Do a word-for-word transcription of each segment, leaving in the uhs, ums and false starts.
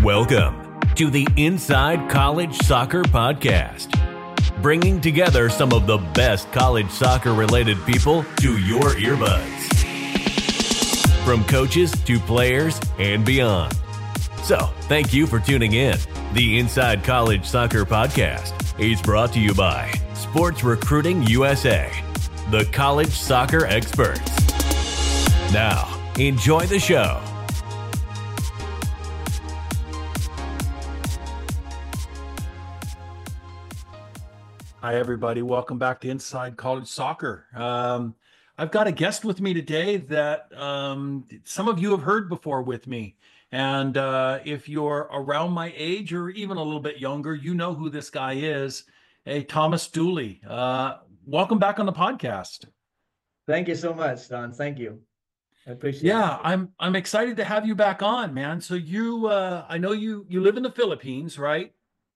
Welcome to the Inside College Soccer Podcast, bringing together some of the best college soccer related people to your earbuds, from coaches to players and beyond. So thank you for tuning in. The Inside College Soccer Podcast is brought to you by Sports Recruiting U S A, the college soccer experts. Now, enjoy the show. Hi, everybody. Welcome back to Inside College Soccer. Um, I've got a guest with me today that um, some of you have heard before with me. And uh, if you're around my age or even a little bit younger, you know who this guy is. Hey, Thomas Dooley. Uh, welcome back on the podcast. Thank you so much, Don. Thank you. I appreciate yeah, it. I'm I'm excited to have you back on, man. So you, uh, I know you you live in the Philippines, right?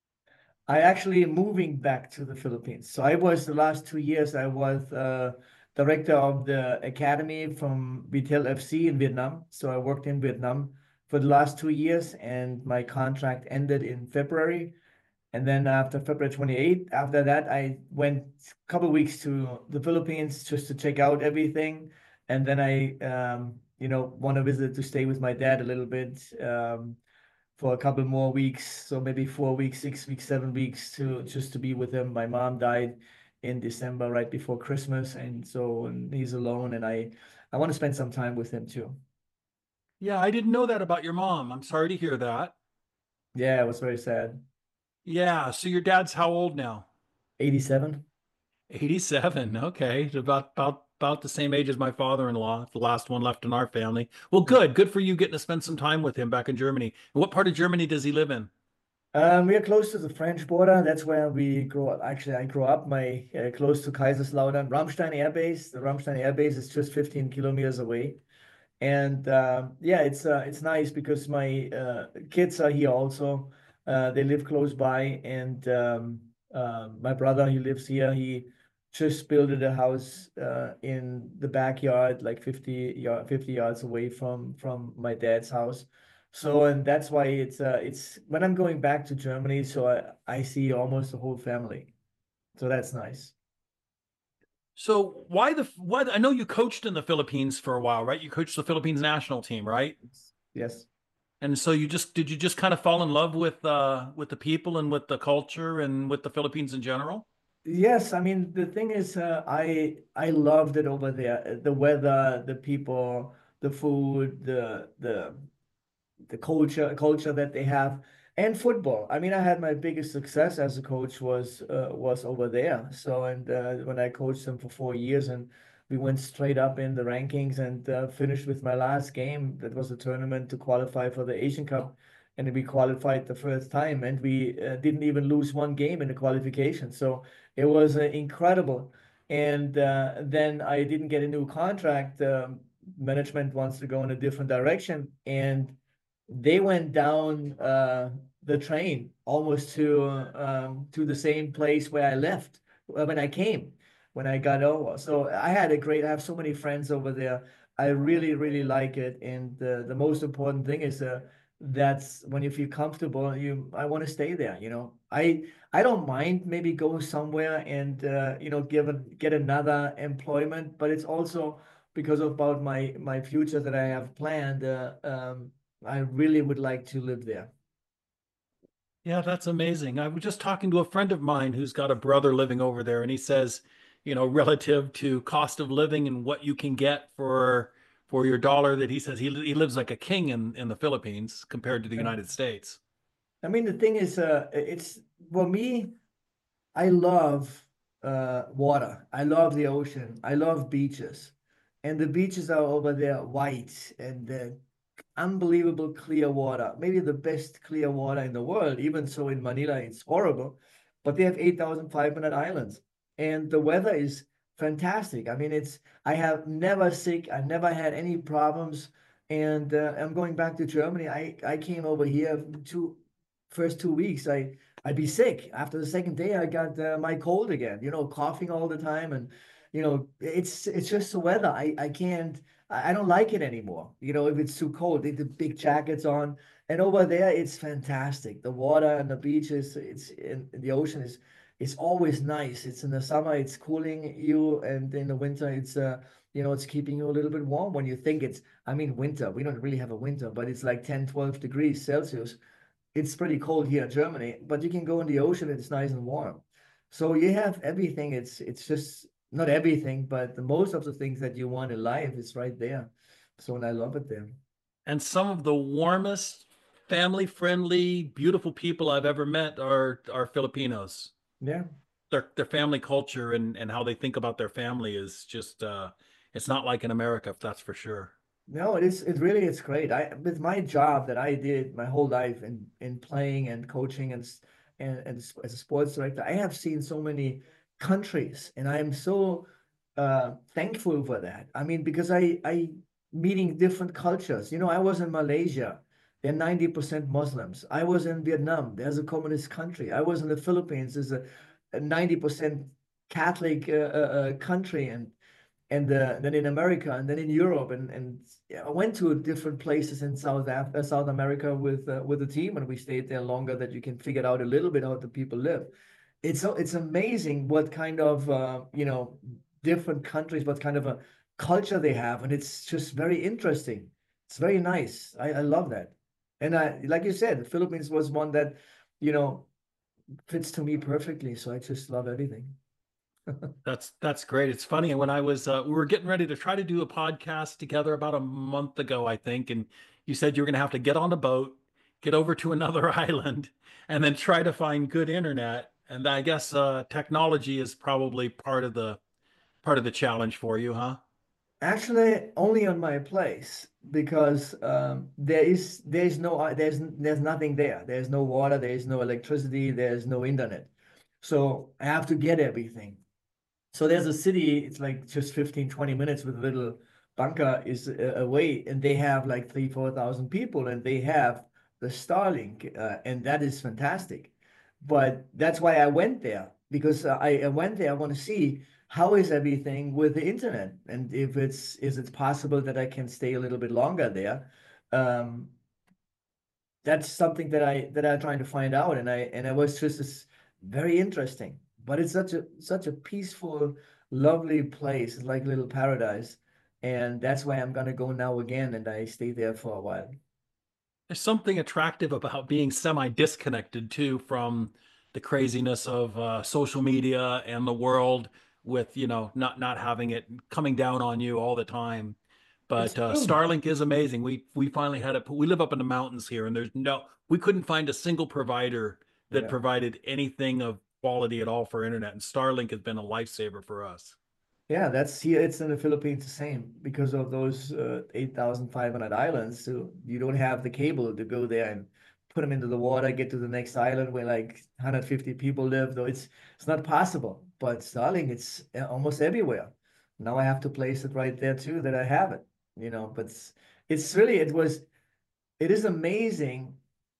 I actually moving back to the Philippines. So I was the last two years, I was uh, director of the academy from Vitel F C in Vietnam. So I worked in Vietnam for the last two years and my contract ended in February. And then after February twenty-eighth, after that, I went a couple of weeks to the Philippines just to check out everything. And then I, um, you know, want to visit to stay with my dad a little bit. Um, for a couple more weeks, so maybe four weeks, six weeks, seven weeks to just to be with him. My mom died in December, right before Christmas, and so and he's alone, and I, I want to spend some time with him too. Yeah, I didn't know that about your mom. I'm sorry to hear that. Yeah, it was very sad. Yeah, so your dad's how old now? eighty-seven. eighty-seven. Okay, about about about the same age as my father-in-law, the last one left in our family. Well, good. Good for you getting to spend some time with him back in Germany. And what part of Germany does he live in? Um, we are close to the French border. That's where we grew up. Actually, I grew up my uh, close to Kaiserslautern, Ramstein Air Base. The Ramstein Air Base is just fifteen kilometers away. And uh, yeah, it's uh, it's nice because my uh, kids are here also. Uh, they live close by, and um, uh, my brother, he lives here. He just built a house uh, in the backyard, like fifty yard, fifty yards away from from my dad's house. So, and that's why it's uh, it's when I'm going back to Germany, so I, I see almost the whole family. So that's nice. So why the what? I know you coached in the Philippines for a while, right? You coached the Philippines national team, right? Yes. And so you just did you just kind of fall in love with uh with the people and with the culture and with the Philippines in general? Yes, I mean the thing is, uh, I I loved it over there. The weather, the people, the food, the the the culture culture that they have, and football. I mean, I had my biggest success as a coach was uh, was over there. So, and uh, when I coached them for four years, and we went straight up in the rankings and uh, finished with my last game. That was a tournament to qualify for the Asian Cup, and we qualified the first time, and we uh, didn't even lose one game in the qualification. So it was uh, incredible. And uh, then I didn't get a new contract. Um, management wants to go in a different direction, and they went down uh, the train almost to um, to the same place where I left when I came, when I got over. So I had a great, I have so many friends over there. I really, really like it. And uh, the most important thing is uh, that's when you feel comfortable, you, I want to stay there. You know, I, I don't mind maybe go somewhere and, uh, you know, give a, get another employment, but it's also because of about my, my future that I have planned. Uh, um, I really would like to live there. Yeah, that's amazing. I was just talking to a friend of mine who's got a brother living over there, and he says, you know, relative to cost of living and what you can get for for your dollar, that he says he he lives like a king in in the Philippines compared to the United States. I mean, the thing is, uh, it's for me, I love uh, water. I love the ocean. I love beaches. And the beaches are over there white and uh, unbelievable clear water. Maybe the best clear water in the world. Even so, in Manila, it's horrible. But they have eight thousand five hundred islands. And the weather is fantastic. I mean, it's, I have never sick. I never had any problems. And uh, I'm going back to Germany. I, I came over here two first two weeks. I I'd be sick. After the second day, I got uh, my cold again, you know, coughing all the time. And, you know, it's it's just the weather. I, I can't, I don't like it anymore. You know, if it's too cold, they the big jackets on. And over there, it's fantastic. The water and the beaches, it's in, in the ocean is it's always nice. It's in the summer, it's cooling you, and in the winter, it's uh, you know, it's keeping you a little bit warm when you think it's, I mean, winter. We don't really have a winter, but it's like ten, twelve degrees Celsius. It's pretty cold here in Germany, but you can go in the ocean, it's nice and warm. So you have everything. It's it's just not everything, but the most of the things that you want in life is right there. So and I love it there. And some of the warmest, family-friendly, beautiful people I've ever met are are Filipinos. Yeah. Their their family culture and and how they think about their family is just uh it's not like in America, that's for sure. No, it is. It really is great. I with my job that I did my whole life in in playing and coaching and s- and, and s- as a sports director, I have seen so many countries, and I am so uh, thankful for that. I mean, because I I meeting different cultures. You know, I was in Malaysia. They're ninety percent Muslims. I was in Vietnam. There's a communist country. I was in the Philippines. There's a, a ninety percent Catholic uh, uh, uh, country, and and uh, then in America, and then in Europe, and and yeah, I went to different places in South Af uh, South America with uh, with the team, and we stayed there longer that you can figure out a little bit how the people live. It's so it's amazing what kind of uh, you know different countries, what kind of a culture they have, and it's just very interesting. It's very nice. I, I love that, and I like you said, the Philippines was one that you know fits to me perfectly. So I just love everything. That's that's great. It's funny when I was uh, we were getting ready to try to do a podcast together about a month ago, I think, and you said you were going to have to get on a boat, get over to another island, and then try to find good internet. And I guess uh, technology is probably part of the part of the challenge for you, huh? Actually, only on my place because um, there is there's no uh, there's there's nothing there. There's no water. There's no electricity. There's no internet. So I have to get everything. So there's a city. It's like just fifteen, twenty minutes with a little bunker is uh, away, and they have like three, four thousand people, and they have the Starlink, uh, and that is fantastic. But that's why I went there because uh, I, I went there. I want to see how is everything with the internet, and if it's is it possible that I can stay a little bit longer there. Um, that's something that I that I'm trying to find out, and I and it was just this very interesting. But it's such a such a peaceful, lovely place. It's like a little paradise, and that's why I'm gonna go now again, and I stay there for a while. There's something attractive about being semi-disconnected too from the craziness of uh, social media and the world with, you know, not not having it coming down on you all the time. It's But uh, true. Starlink is amazing. We we finally had it. We live up in the mountains here, and there's no we couldn't find a single provider that Yeah. provided anything of quality at all for internet, and Starlink has been a lifesaver for us. Yeah, that's here. It's in the Philippines the same because of those uh, eight thousand five hundred islands. So you don't have the cable to go there and put them into the water, get to the next island where like one hundred fifty people live. Though it's it's not possible. But Starlink, it's uh, almost everywhere. Now I have to place it right there too that I have it. You know, but it's, it's really it was it is amazing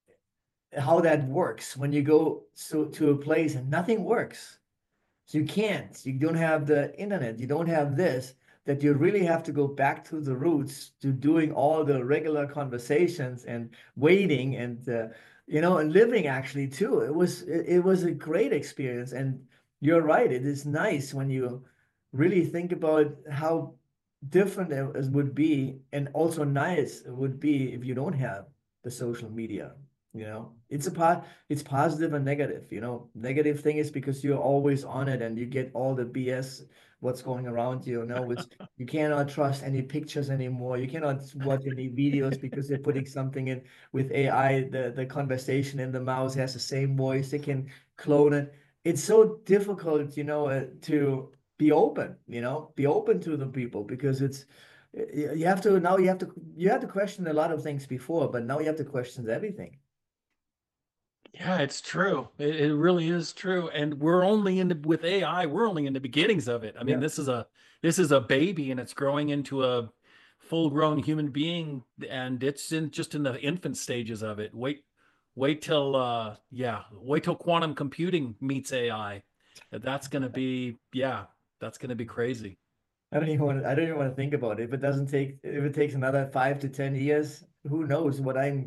how that works when you go so to a place and nothing works. So you can't. You don't have the internet. You don't have this. That you really have to go back to the roots to doing all the regular conversations and waiting and uh, you know and living actually too. It was it, it was a great experience. And you're right. It is nice when you really think about how different it it would be, and also nice it would be if you don't have the social media. You know, it's a part, it's positive and negative. You know, negative thing is because you're always on it and you get all the B S, what's going around you. You know, which you cannot trust any pictures anymore. You cannot watch any videos because they're putting something in with A I. The the conversation in the mouse has the same voice. They can clone it. It's so difficult, you know, uh, to be open. You know, be open to the people because it's you have to now you have to you had to question a lot of things before, but now you have to question everything. Yeah, it's true. It, it really is true. And we're only in the, with A I, we're only in the beginnings of it. I mean, Yeah. this is a this is a baby and it's growing into a full-grown human being and it's in just in the infant stages of it. Wait wait till uh yeah, wait till quantum computing meets A I. That's going to be yeah, that's going to be crazy. I don't even want to, I don't even want to think about it. If it doesn't take, if it takes another five to ten years, who knows what I'm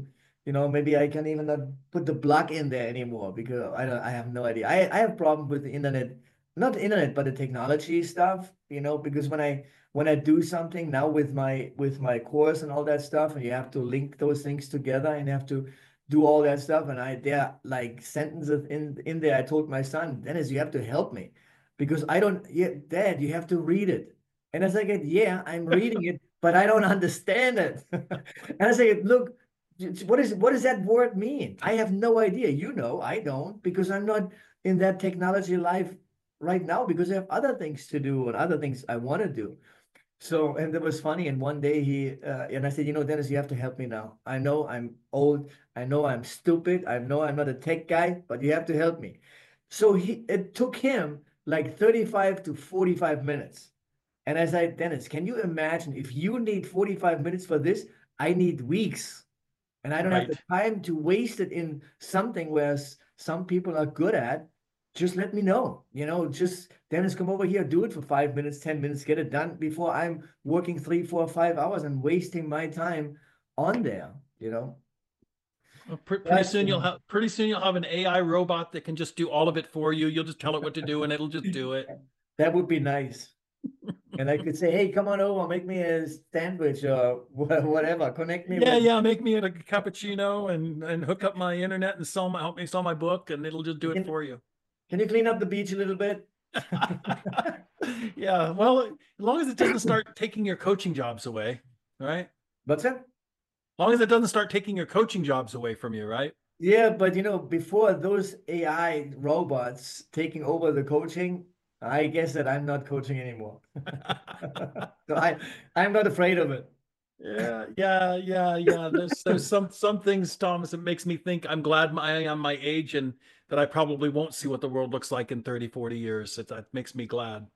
You know, maybe I can even not put the plug in there anymore because I don't, I have no idea. I, I have problem with the internet, not the internet, but the technology stuff, you know, because when I when I do something now with my with my course and all that stuff, and you have to link those things together and you have to do all that stuff. And I there are like sentences in in there. I told my son, Dennis, you have to help me because I don't, yeah, Dad, you have to read it. And I was like, yeah, I'm reading it, but I don't understand it. And I say, look, what is what does that word mean? I have no idea. You know, I don't, because I'm not in that technology life right now because I have other things to do and other things I want to do. So, and it was funny. And one day he, uh, and I said, you know, Dennis, you have to help me now. I know I'm old. I know I'm stupid. I know I'm not a tech guy, but you have to help me. So he, it took him like thirty-five to forty-five minutes. And I said, Dennis, can you imagine if you need forty-five minutes for this? I need weeks. And I don't right. have the time to waste it in something where some people are good at. Just let me know, you know, just Dennis, come over here, do it for five minutes, ten minutes, get it done before I'm working three, four, five hours and wasting my time on there, you know. Well, pr pretty That's, soon you'll have pretty soon you'll have an A I robot that can just do all of it for you. You'll just tell it what to do and it'll just do it. That would be nice. And I could say, hey, come on over, make me a sandwich or whatever. Connect me. Yeah, with yeah, make me a cappuccino and and hook up my internet and sell my help me sell my book, and it'll just do it can, for you. Can you clean up the beach a little bit? Yeah, well, as long as it doesn't start taking your coaching jobs away, right? What's that? As long as it doesn't start taking your coaching jobs away from you, right? Yeah, but you know, before those A I robots taking over the coaching, I guess that I'm not coaching anymore. So I, I'm not afraid of it. Yeah, yeah, yeah, yeah. There's there's some some things, Thomas, it makes me think I'm glad I am my age and that I probably won't see what the world looks like in thirty, forty years. It, that makes me glad.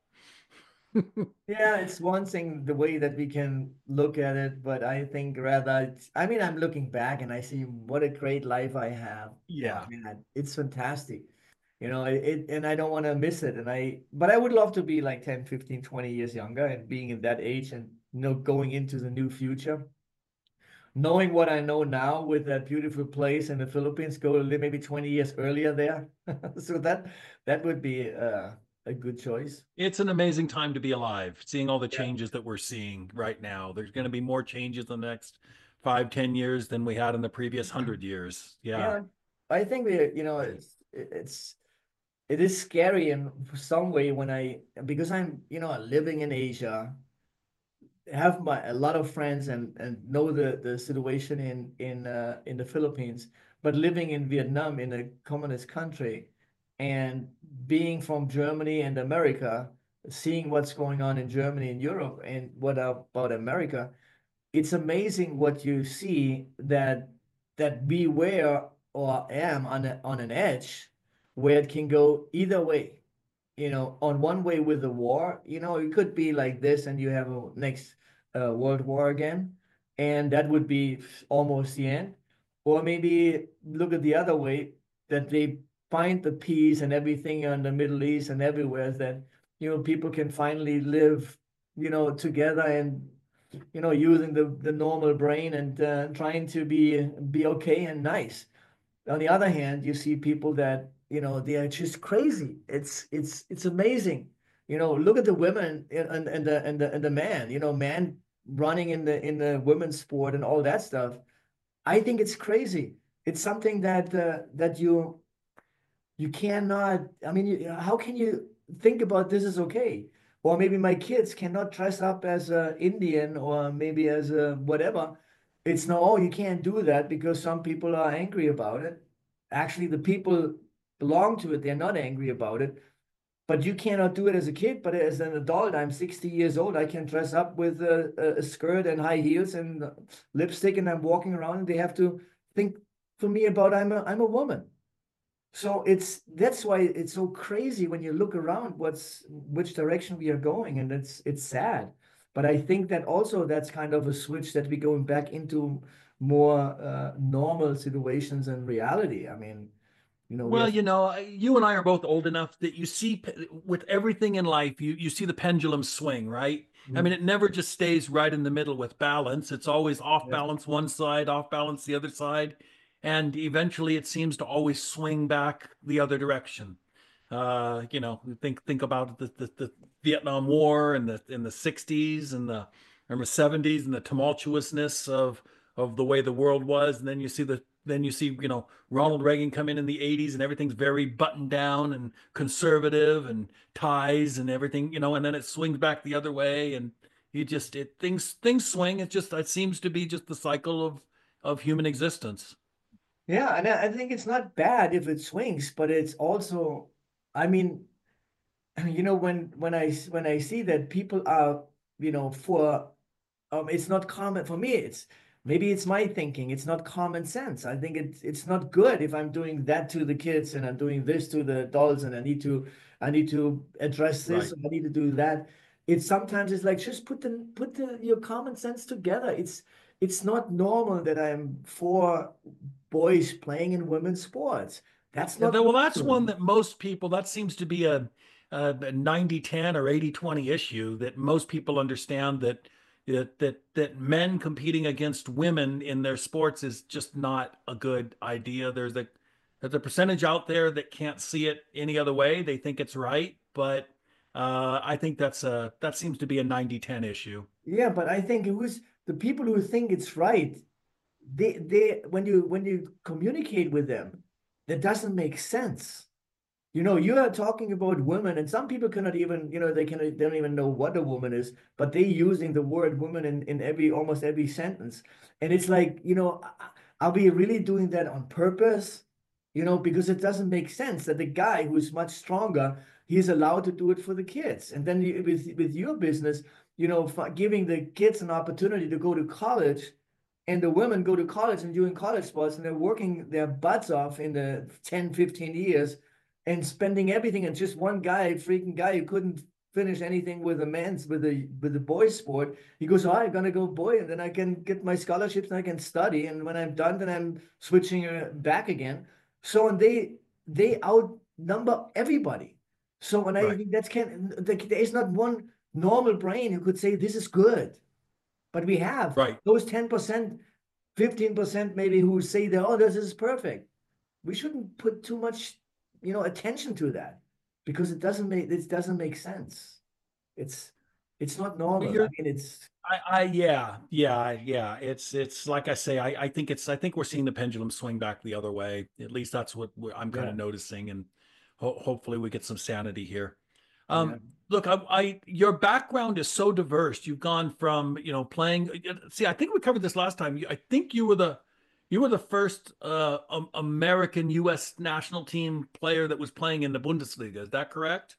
Yeah, it's one thing the way that we can look at it, but I think rather, it's, I mean, I'm looking back and I see what a great life I have. Yeah, man, it's fantastic. You know, it, it and I don't want to miss it. And I, but I would love to be like ten, fifteen, twenty years younger and being in that age and, you know, going into the new future. Knowing what I know now with that beautiful place in the Philippines, go maybe twenty years earlier there. So that that would be uh, a good choice. It's an amazing time to be alive, seeing all the changes yeah. that we're seeing right now. There's going to be more changes in the next five, ten years than we had in the previous hundred years. Yeah. yeah I think that, you know, it's, it's, it is scary in some way when I, because I'm, you know, living in Asia, have my a lot of friends and and know the the situation in in uh, in the Philippines, but living in Vietnam in a communist country, and being from Germany and America, seeing what's going on in Germany and Europe and what about America, it's amazing what you see that that we were or am on a, on an edge where it can go either way. You know, on one way with the war, you know, it could be like this and you have a next uh, World War again, and that would be almost the end. Or maybe look at the other way, that they find the peace and everything in the Middle East and everywhere, that, you know, people can finally live, you know, together and, you know, using the, the normal brain and uh, trying to be, be okay and nice. On the other hand, you see people that, you know, they are just crazy. It's it's it's amazing. You know, look at the women and and the and the and the man. You know, man running in the in the women's sport and all that stuff. I think it's crazy. It's something that uh, that you you cannot. I mean, you, how can you think about this is okay? Or maybe my kids cannot dress up as an Indian or maybe as a whatever. It's no, oh, you can't do that because some people are angry about it. Actually, the people belong to it. They're not angry about it. But you cannot do it as a kid. But as an adult, I'm sixty years old. I can dress up with a, a skirt and high heels and lipstick, and I'm walking around. And they have to think for me about I'm a I'm a woman. So it's that's why it's so crazy when you look around what's which direction we are going, and it's it's sad. But I think that also that's kind of a switch that we're going back into more uh, normal situations and reality. I mean, you know. Well, have... you know, you and I are both old enough that you see with everything in life, you you see the pendulum swing, right? Mm-hmm. I mean, it never just stays right in the middle with balance. It's always off balance one side, off balance the other side. and eventually it seems to always swing back the other direction. Uh, you know, think think about the, the, the Vietnam War and the in the sixties and the and the seventies and the tumultuousness of of the way the world was, and then you see the then you see you know Ronald Reagan come in in the eighties and everything's very buttoned down and conservative and ties and everything, you know, and then it swings back the other way, and you just it things things swing. It just it seems to be just the cycle of of human existence. Yeah, and I I think it's not bad if it swings, but it's also, I mean, you know, when when I s- when I see that people are, you know, for um, it's not common for me. It's maybe it's my thinking. It's not common sense. I think it's it's not good if I'm doing that to the kids and I'm doing this to the adults and I need to I need to address this Right. or I need to do that. It's sometimes it's like just put the put the your common sense together. It's it's not normal that I'm for boys playing in women's sports. That's Yeah, not that- well, that's normal. one that most people, that seems to be a, a ninety ten or eighty twenty issue that most people understand that, that that that men competing against women in their sports is just not a good idea. There's a there's a percentage out there that can't see it any other way. They think it's right, but uh, I think that's a that seems to be a ninety ten issue. Yeah, but I think it was the people who think it's right, they they when you when you communicate with them, that doesn't make sense. You know, you are talking about women, and some people cannot even, you know, they can they don't even know what a woman is, but they using the word woman in, in every almost every sentence. And it's like, you know, are we really doing that on purpose? You know, because it doesn't make sense that the guy who's much stronger, he's allowed to do it for the kids. And then you, with with your business, you know, giving the kids an opportunity to go to college, and the women go to college and doing college sports, and they're working their butts off in the ten, fifteen years and spending everything. And just one guy, freaking guy who couldn't finish anything with a man's with a with the boys sport, he goes, oh, I'm gonna go boy, and then I can get my scholarships and I can study, and when I'm done then I'm switching uh, back again. So and they they outnumber everybody. So and I Right. think that's can there is not one normal brain who could say this is good, but we have Right. those ten percent, fifteen percent maybe who say that, oh, this is perfect. We shouldn't put too much, you know, attention to that because it doesn't make it doesn't make sense. It's it's not Well, normal. I you're mean, it's I, I yeah, yeah, yeah. It's it's like I say, I, I think it's I think we're seeing the pendulum swing back the other way. At least that's what we're, I'm kind yeah, of noticing, and ho hopefully we get some sanity here. yeah. Um, look, I, I your background is so diverse. You've gone from you know playing. See, I think we covered this last time. You- I think you were the you were the first uh, um, American U S national team player that was playing in the Bundesliga. Is that correct?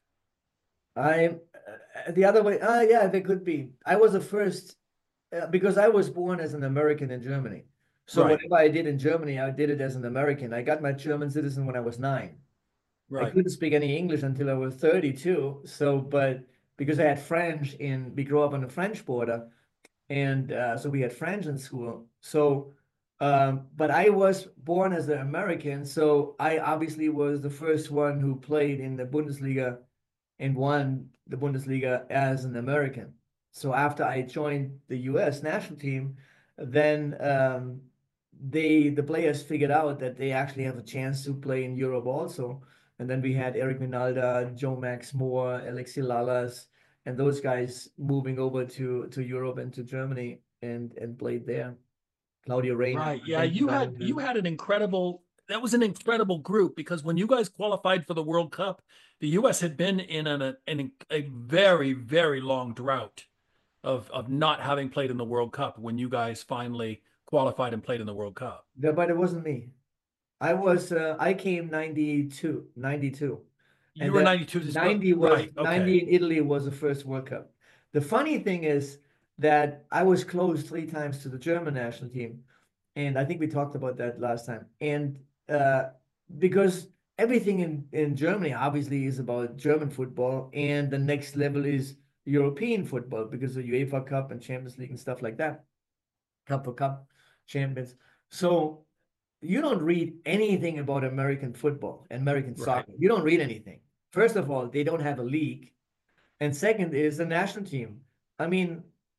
I uh, the other way. Ah, yeah, they could be. I was the first uh, because I was born as an American in Germany. So Right, whatever I did in Germany, I did it as an American. I got my German citizen when I was nine. I right, couldn't speak any English until I was thirty-two. So, but because I had French in, we grew up on the French border, and uh, so we had French in school. So, um, but I was born as an American, so I obviously was the first one who played in the Bundesliga and won the Bundesliga as an American. So after I joined the U S national team, then um, they the players figured out that they actually have a chance to play in Europe also. And then we had Eric Minalda, Joe Max Moore, Alexi Lalas, and those guys moving over to to Europe and to Germany and and played there. Claudio Reyna, right. Yeah, Dennis you had you Valentin. had an incredible that was an incredible group because when you guys qualified for the World Cup, the U S had been in an, an a very, very long drought of of not having played in the World Cup when you guys finally qualified and played in the World Cup. Yeah, but it wasn't me. I was uh, I came ninety-two, ninety-two. You And were then ninety-two as well. ninety was Right. Okay. ninety in Italy was the first World Cup. The funny thing is that I was close three times to the German national team. And I think we talked about that last time. And uh, because everything in, in Germany obviously is about German football, and the next level is European football because of UEFA Cup and Champions League and stuff like that. Cup for Cup champions. So you don't read anything about American football, American Right. soccer. You don't read anything. First of all, they don't have a league. And second is the national team. I mean,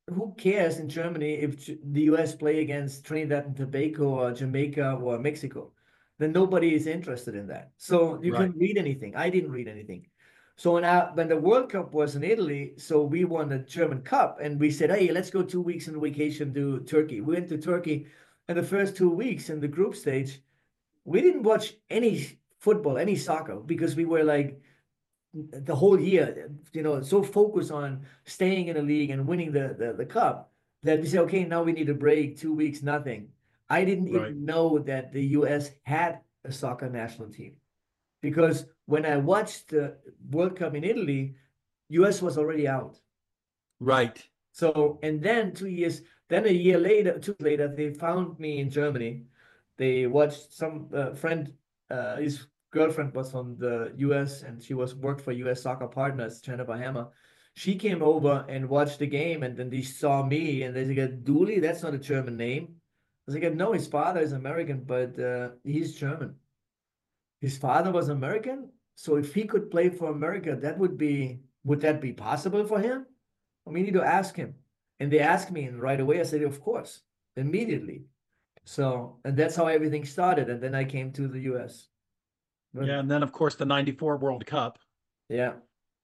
who cares in Germany if the U S play against Trinidad and Tobago or Jamaica or Mexico? Then nobody is interested in that. So you Right. couldn't read anything. I didn't read anything. So when, I, when the World Cup was in Italy, so we won the German Cup and we said, hey, let's go two weeks on vacation to Turkey. We went to Turkey, and the first two weeks in the group stage, we didn't watch any football, any soccer, because we were like, the whole year, you know, so focused on staying in the league and winning the, the, the cup that we say, okay, now we need a break, two weeks, nothing. I didn't Right. even know that the U S had a soccer national team, because when I watched the World Cup in Italy, U S was already out. Right. So, and then two years, then a year later, two years later, they found me in Germany. They watched some uh, friend, uh, his girlfriend was from the U S and she was worked for U S Soccer Partners, Jennifer Hammer. She came over and watched the game, and then they saw me and they said, Dooley, that's not a German name. I was like, no, his father is American, but uh, he's German. His father was American, so if he could play for America, that would be, would that be possible for him? We need to ask him. And they asked me, and right away I said, of course, immediately. So, and that's how everything started. And then I came to the U S. But Yeah, and then of course the ninety-four World Cup, yeah,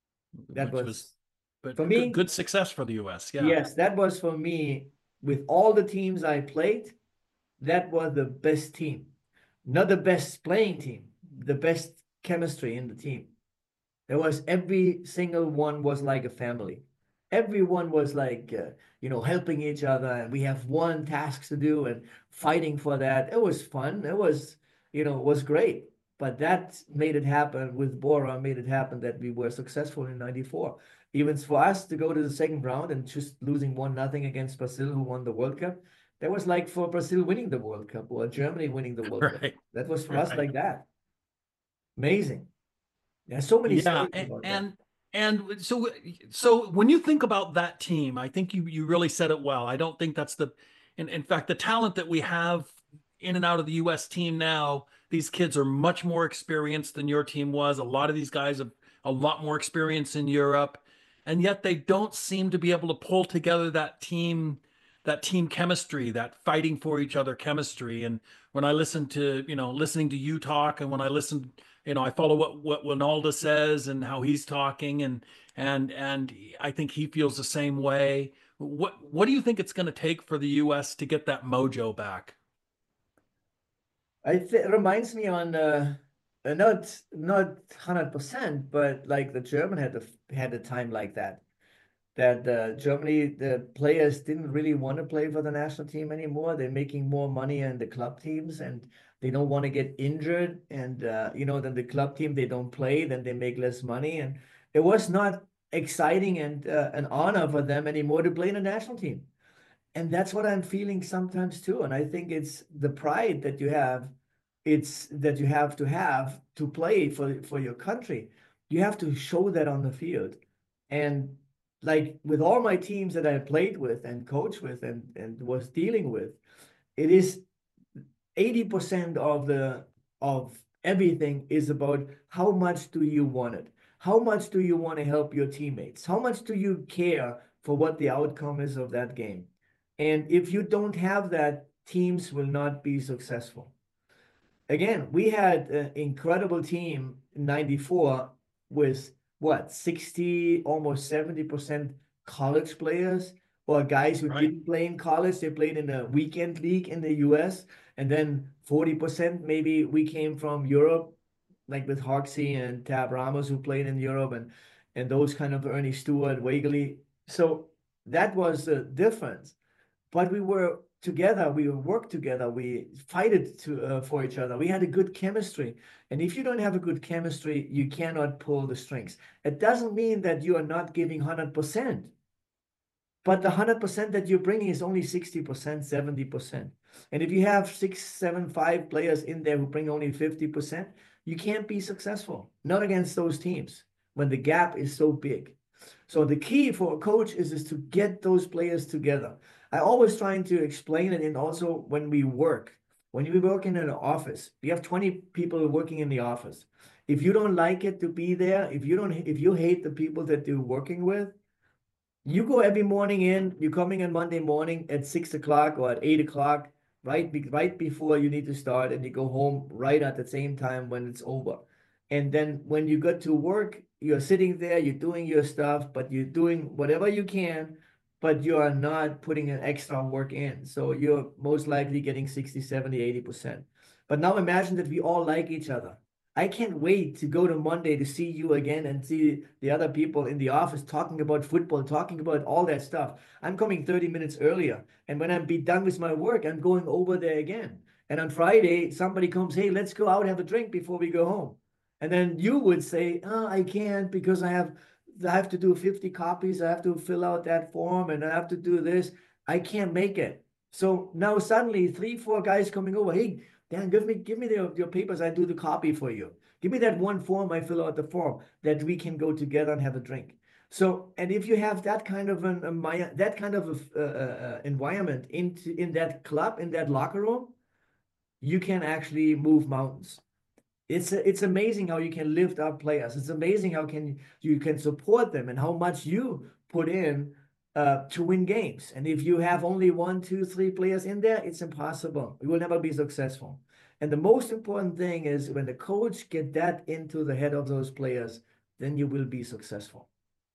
that which was was, but for good, me. good success for the U S. Yeah. Yes, that was for me. With all the teams I played, that was the best team. Not the best playing team, the best chemistry in the team. There was every single one was like a family. Everyone was like, uh, you know, helping each other, and we have one task to do and fighting for that. It was fun. It was, you know, it was great. But that made it happen with Bora, made it happen that we were successful in ninety-four. Even for us to go to the second round and just losing one nothing against Brazil, who won the World Cup, that was like for Brazil winning the World Cup or Germany winning the World Cup. Right. That was for us Right. like that. Amazing. There's so many Yeah, stories and, about that. and and so so when you think about that team, I think you you really said it well. I don't think that's the in, in fact the talent that we have in and out of the U S team now, these kids are much more experienced than your team was. A lot of these guys have a lot more experience in Europe, and yet they don't seem to be able to pull together that team that team chemistry, that fighting for each other chemistry. And when I listen to, you know, listening to you talk, and when I listen, you know, I follow what what Winalda says and how he's talking, and and and I think he feels the same way. What what do you think it's going to take for the U S to get that mojo back? I th it reminds me on uh, uh, not not hundred percent, but like the German had a had a time like that. That uh, Germany, the players didn't really want to play for the national team anymore. They're making more money in the club teams, and they don't want to get injured. And uh, you know, then the club team they don't play, then they make less money, and it was not exciting and uh, an honor for them anymore to play in a national team. And that's what I'm feeling sometimes too. And I think it's the pride that you have, it's that you have to have to play for for your country. You have to show that on the field. And like with all my teams that I played with and coached with and, and was dealing with, it is eighty percent of the of everything is about how much do you want it? How much do you want to help your teammates? How much do you care for what the outcome is of that game? And if you don't have that, teams will not be successful. Again, we had an incredible team in ninety-four with what, sixty, almost seventy percent college players or guys who Right. didn't play in college. They played in a weekend league in the U S. And then forty percent maybe we came from Europe, like with Hoxie and Tab Ramos who played in Europe, and and those kind of Ernie Stewart, Wagley. So that was the difference. But we were together, we worked together, we fighted to uh, for each other. We had a good chemistry. And if you don't have a good chemistry, you cannot pull the strings. It doesn't mean that you are not giving one hundred percent. But the one hundred percent that you're bringing is only sixty percent, seventy percent. And if you have six, seven, five players in there who bring only fifty percent, you can't be successful. Not against those teams when the gap is so big. So the key for a coach is, is to get those players together. I always trying to explain it, and also when we work, when we work in an office, we have twenty people working in the office. If you don't like it to be there, if you don't, if you hate the people that you're working with, You go every morning in, you're coming in Monday morning at six o'clock or at eight o'clock, right, be, right before you need to start, and you go home right at the same time when it's over. And then when you go to work, you're sitting there, you're doing your stuff, but you're doing whatever you can, but you are not putting an extra work in. So you're most likely getting sixty, seventy, eighty percent. But now imagine that we all like each other. I can't wait to go to Monday to see you again and see the other people in the office talking about football, talking about all that stuff. I'm coming thirty minutes earlier. And when I'm be done with my work, I'm going over there again. And on Friday, somebody comes, hey, let's go out and have a drink before we go home. And then you would say, oh, I can't because I have I have to do fifty copies. I have to fill out that form and I have to do this. I can't make it. So now suddenly three, four guys coming over. Hey, Dan, give me give me the, your papers. I do the copy for you. Give me that one form. I fill out the form that we can go together and have a drink. So, and if you have that kind of an um, that kind of a, uh, uh, environment into in that club, in that locker room, you can actually move mountains. It's it's amazing how you can lift up players. It's amazing how can you can support them and how much you put in uh, to win games. And if you have only one, two, three players in there, it's impossible. You will never be successful. And the most important thing is when the coach get that into the head of those players, then you will be successful.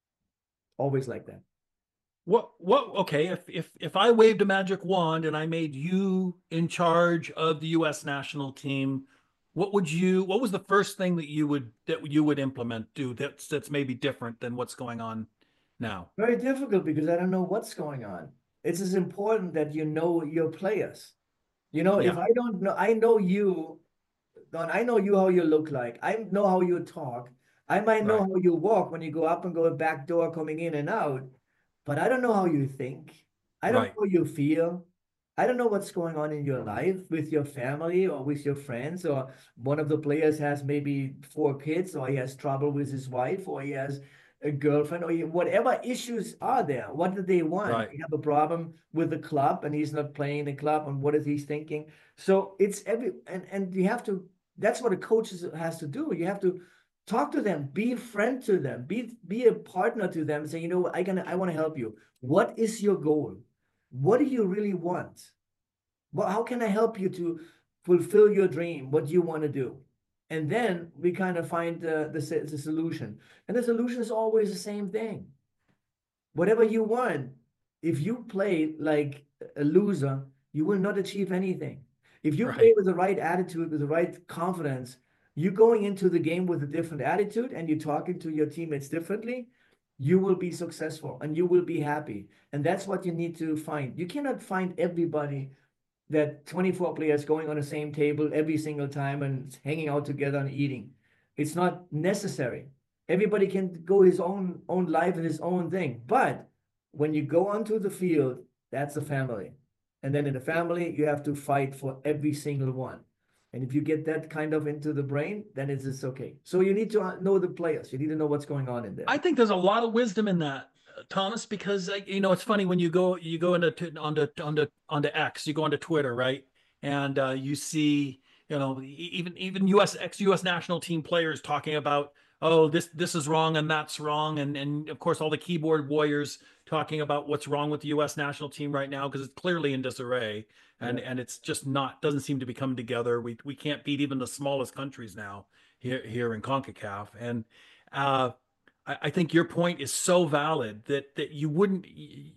Always like that. What, what, okay, if, if, if I waved a magic wand and I made you in charge of the U S national team, what would you, what was the first thing that you would, that you would implement, do that's, that's maybe different than what's going on now? Very difficult because I don't know what's going on. It's as important that you know your players. You know, if Yeah, I don't know, I know you, Don, I know you how you look like. I know how you talk. I might know right, how you walk when you go up and go back door coming in and out, but I don't know how you think. I don't know right, how you feel. I don't know what's going on in your life with your family or with your friends, or one of the players has maybe four kids, or he has trouble with his wife, or he has a girlfriend, or he, whatever issues are there. What do they want? right. They have a problem with the club and he's not playing the club, and what is he thinking? So it's every and and you have to, that's what a coach is, has to do. You have to talk to them, be a friend to them, be be a partner to them, say, you know what, I gonna I want to help you. What is your goal? What do you really want? Well, how can I help you to fulfill your dream? What do you want to do? And then we kind of find the, the, the solution. And the solution is always the same thing. Whatever you want, if you play like a loser, you will not achieve anything. If you play Right. with the right attitude, with the right confidence, you're going into the game with a different attitude and you're talking to your teammates differently, you will be successful and you will be happy. And that's what you need to find. You cannot find everybody, that twenty-four players going on the same table every single time and hanging out together and eating. It's not necessary. Everybody can go his own own life and his own thing. But when you go onto the field, that's a family. And then in the family, you have to fight for every single one. And if you get that kind of into the brain, then it's, it's okay. So you need to know the players. You need to know what's going on in there. I think there's a lot of wisdom in that, Thomas, because uh, you know it's funny when you go you go into onto onto onto X, you go onto Twitter, right, and uh, you see you know e- even even U S ex U S national team players talking about, oh, this this is wrong and that's wrong, and and of course all the keyboard warriors talking about what's wrong with the U S national team right now because it's clearly in disarray, and Yeah. and it's just not, doesn't seem to be coming together. We we can't beat even the smallest countries now here here in CONCACAF, and uh, I, I think your point is so valid that that you wouldn't.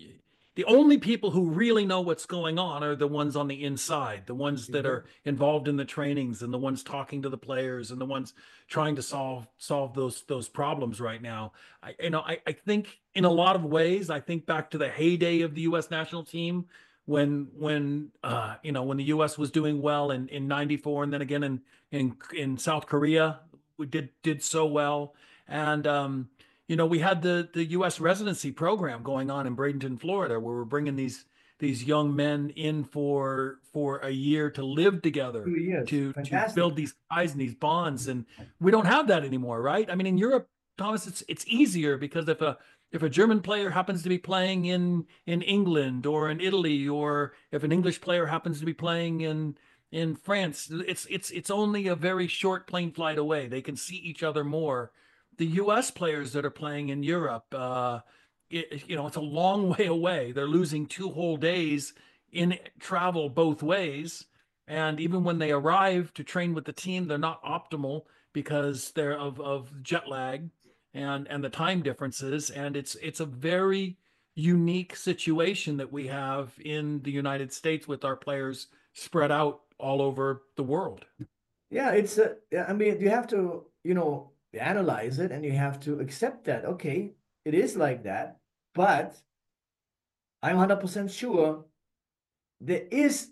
The only people who really know what's going on are the ones on the inside, the ones that are involved in the trainings and the ones talking to the players and the ones trying to solve solve those those problems right now. I, you know, I, I think in a lot of ways, I think back to the heyday of the U S national team when when uh, you know when the U S was doing well in in ninety-four, and then again in in in South Korea we did did so well, and um, you know, we had the the U S residency program going on in Bradenton, Florida, where we're bringing these these young men in for for a year to live together, Two years. to to Fantastic. build these ties and these bonds, and we don't have that anymore, right? I mean, in Europe, Thomas, it's it's easier because if a if a German player happens to be playing in in England or in Italy, or if an English player happens to be playing in in France, it's it's it's only a very short plane flight away. They can see each other more. The U S players that are playing in Europe, uh, it, you know, it's a long way away. They're losing two whole days in travel both ways. And even when they arrive to train with the team, they're not optimal because they're of, of jet lag and, and the time differences. And it's, it's a very unique situation that we have in the United States with our players spread out all over the world. Yeah, it's a, I mean, you have to, you know, analyze it and you have to accept that, okay, it is like that, but I'm one hundred percent sure there is,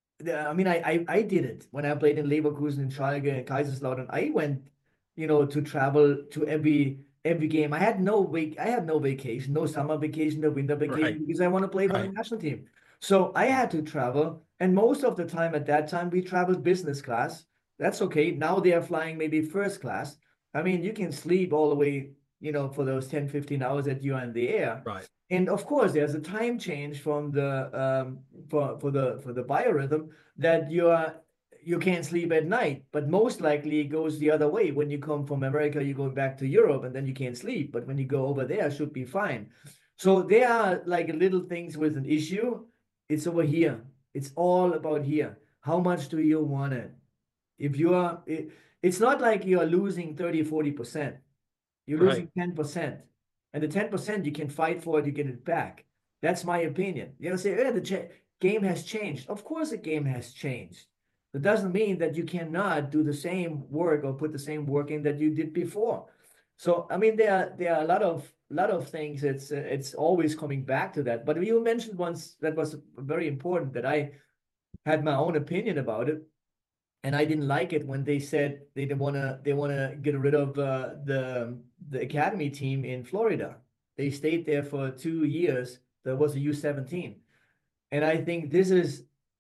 I mean, I, I, I did it when I played in Leverkusen, in Schalke, and Kaiserslautern. I went, you know, to travel to every every game. I had no week, I had no vacation, no summer vacation, no winter vacation, Right. because I want to play for the Right. national team. So I had to travel, and most of the time at that time we traveled business class. That's okay. Now they are flying maybe first class. I mean, you can sleep all the way, you know, for those ten, fifteen hours that you are in the air. Right. And of course, there's a time change from the um, for for the for the biorhythm that you are you can't sleep at night. But most likely it goes the other way. When you come from America, you go back to Europe, and then you can't sleep. But when you go over there, it should be fine. So there are like little things with an issue. It's over here. It's all about here. How much do you want it? If you are, it, it's not like you are losing thirty, forty percent. You're Right. losing ten percent. And the ten percent, you can fight for it, you get it back. That's my opinion. You know, say, yeah, the ch- game has changed. Of course, the game has changed. That doesn't mean that you cannot do the same work or put the same work in that you did before. So, I mean, there are, there are a lot of lot of things. It's uh, it's always coming back to that. But you mentioned once that was very important, that I had my own opinion about it, and I didn't like it when they said they want to they want to get rid of uh, the the academy team in Florida. They stayed there for two years. There was a U seventeen, and I think this is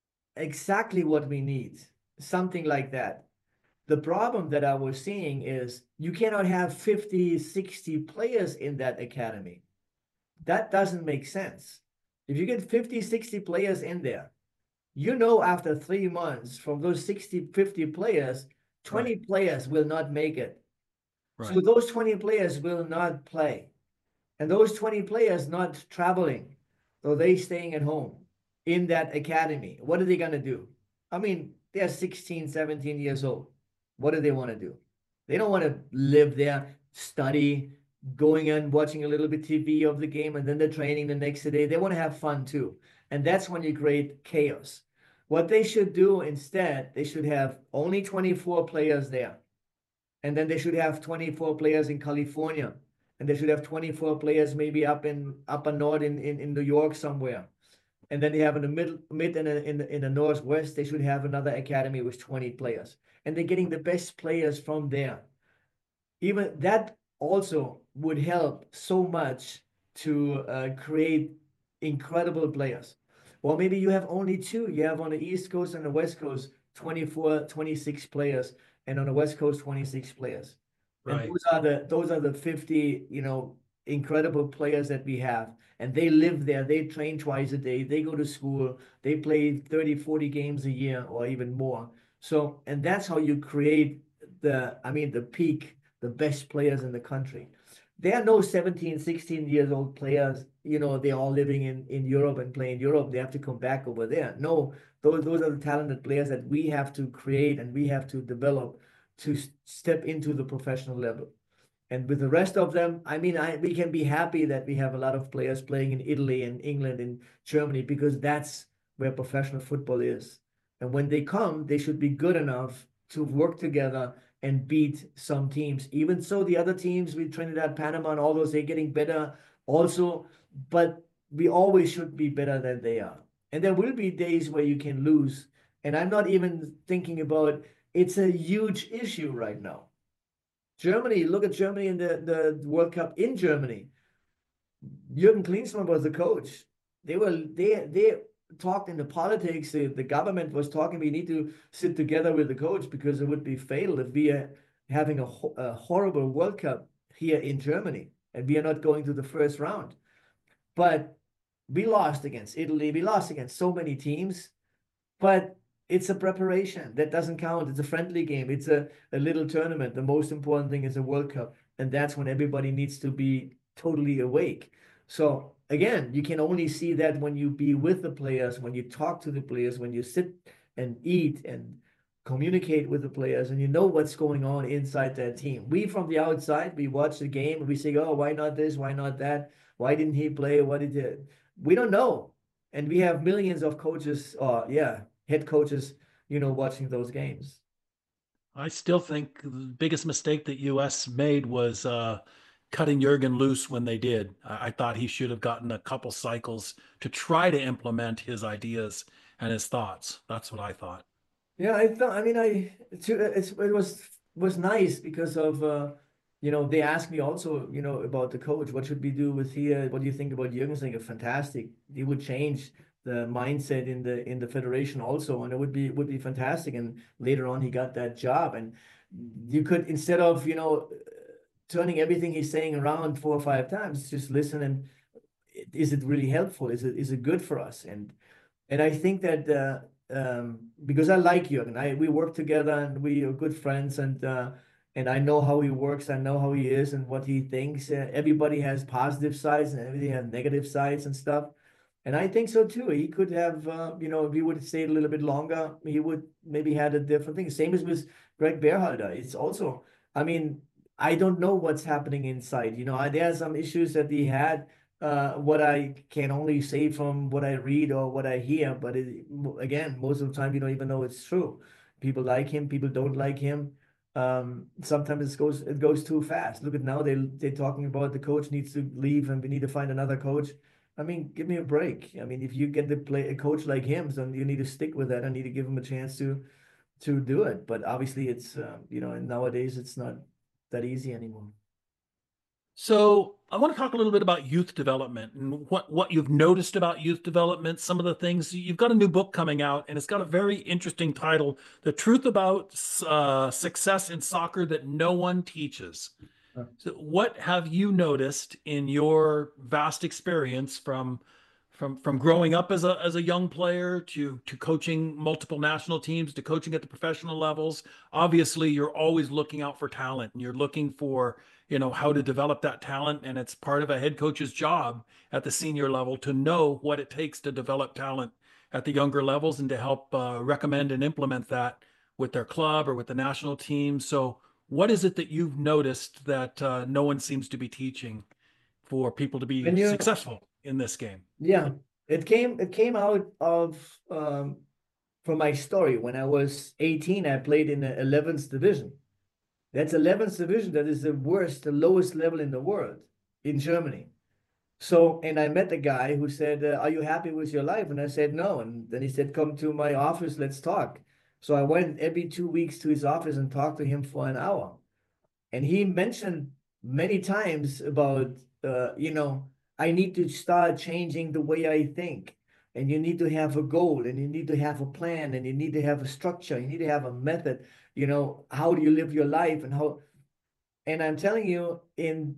exactly what we need. Something like that. The problem that I was seeing is you cannot have fifty, sixty players in that academy. That doesn't make sense. If you get fifty, sixty players in there, you know, after three months from those sixty, fifty players, twenty Right. players will not make it. Right. So those twenty players will not play. And those twenty players not traveling. So they staying at home in that academy. What are they going to do? I mean, they're sixteen, seventeen years old. What do they want to do? They don't want to live there, study, going and watching a little bit T V of the game, and then they're training the next day. They want to have fun too. And that's when you create chaos. What they should do instead, they should have only twenty-four players there. And then they should have twenty-four players in California. And they should have twenty-four players maybe up in upper north in, in, in New York somewhere. And then they have in the middle, mid and in the, in the northwest, they should have another academy with twenty players. And they're getting the best players from there. Even that also would help so much to uh, create incredible players. Or maybe you have only two. You have on the East Coast and the West Coast twenty-four, twenty-six players, and on the West Coast twenty-six players. And Right. those are the those are the fifty, you know, incredible players that we have. And they live there. They train twice a day. They go to school. They play thirty, forty games a year or even more. So, and that's how you create the, I mean, the peak, the best players in the country. There are no seventeen, sixteen years old players, you know, they're all living in, in Europe and playing Europe. They have to come back over there. No, those, those are the talented players that we have to create and we have to develop to step into the professional level. And with the rest of them, I mean, I, we can be happy that we have a lot of players playing in Italy and England and Germany, because that's where professional football is. And when they come, they should be good enough to work together and beat some teams. Even so, the other teams with Trinidad, Panama, and all those, they're getting better also, but we always should be better than they are. And there will be days where you can lose. And I'm not even thinking about, it's a huge issue right now. Germany, look at Germany in the, the World Cup in Germany. Jürgen Klinsmann was the coach. They were they they talked in the politics. The, the government was talking. We need to sit together with the coach because it would be fatal if we are having a, a horrible World Cup here in Germany and we are not going to the first round. But we lost against Italy. We lost against so many teams. But it's a preparation. That doesn't count. It's a friendly game. It's a, a little tournament. The most important thing is a World Cup. And that's when everybody needs to be totally awake. So again, you can only see that when you be with the players, when you talk to the players, when you sit and eat and communicate with the players, and you know what's going on inside that team. We from the outside, we watch the game and we say, oh, why not this? Why not that? Why didn't he play? What did he? We don't know. And we have millions of coaches, uh, yeah, head coaches, you know, watching those games. I still think the biggest mistake that U S made was uh, cutting Jurgen loose when they did. I, I thought he should have gotten a couple cycles to try to implement his ideas and his thoughts. That's what I thought. Yeah, I thought. I mean, I it's, it's it was was nice because of uh, you know, they asked me also, you know, about the coach. What should we do with here? What do you think about Jürgen? Saying fantastic. He would change the mindset in the in the federation also, and it would be would be fantastic. And later on, he got that job, and you could, instead of, you know, turning everything he's saying around four or five times, just listen and is it really helpful? Is it is it good for us? And and I think that uh, um, because I like Jürgen, I we work together and we are good friends, and uh, and I know how he works, I know how he is and what he thinks. Uh, everybody has positive sides and everything has negative sides and stuff. And I think so too. He could have, uh, you know, if he would have stayed a little bit longer, he would maybe had a different thing. Same as with Greg Berhalter. It's also, I mean, I don't know what's happening inside. You know, I, there are some issues that he had, uh, what I can only say from what I read or what I hear. But it, again, most of the time, you don't even know it's true. People like him, people don't like him. Um, sometimes it goes it goes too fast. Look at now, they they're talking about the coach needs to leave and we need to find another coach. I mean, give me a break. I mean, if you get to play a coach like him, then you need to stick with that. I need to give him a chance to to do it. But obviously, it's uh, you know, and nowadays it's not that easy anymore. So I want to talk a little bit about youth development and what, what you've noticed about youth development, some of the things. You've got a new book coming out, and it's got a very interesting title, The Truth About uh, Success in Soccer That No One Teaches. So what have you noticed in your vast experience from from from growing up as a as a young player to to coaching multiple national teams to coaching at the professional levels? Obviously, you're always looking out for talent, and you're looking for, you know, how to develop that talent, and it's part of a head coach's job at the senior level to know what it takes to develop talent at the younger levels and to help uh, recommend and implement that with their club or with the national team. So what is it that you've noticed that uh, no one seems to be teaching for people to be When you successful in this game? Yeah, it came it came out of um, from my story. When I was eighteen, I played in the eleventh division. That's eleventh division. That is the worst, the lowest level in the world in Germany. So, and I met a guy who said, uh, "Are you happy with your life?" And I said, "No." And then he said, "Come to my office, let's talk." So I went every two weeks to his office and talked to him for an hour. And he mentioned many times about, uh, you know, I need to start changing the way I think. And you need to have a goal, and you need to have a plan, and you need to have a structure. You need to have a method. You know, how do you live your life and how? And I'm telling you, in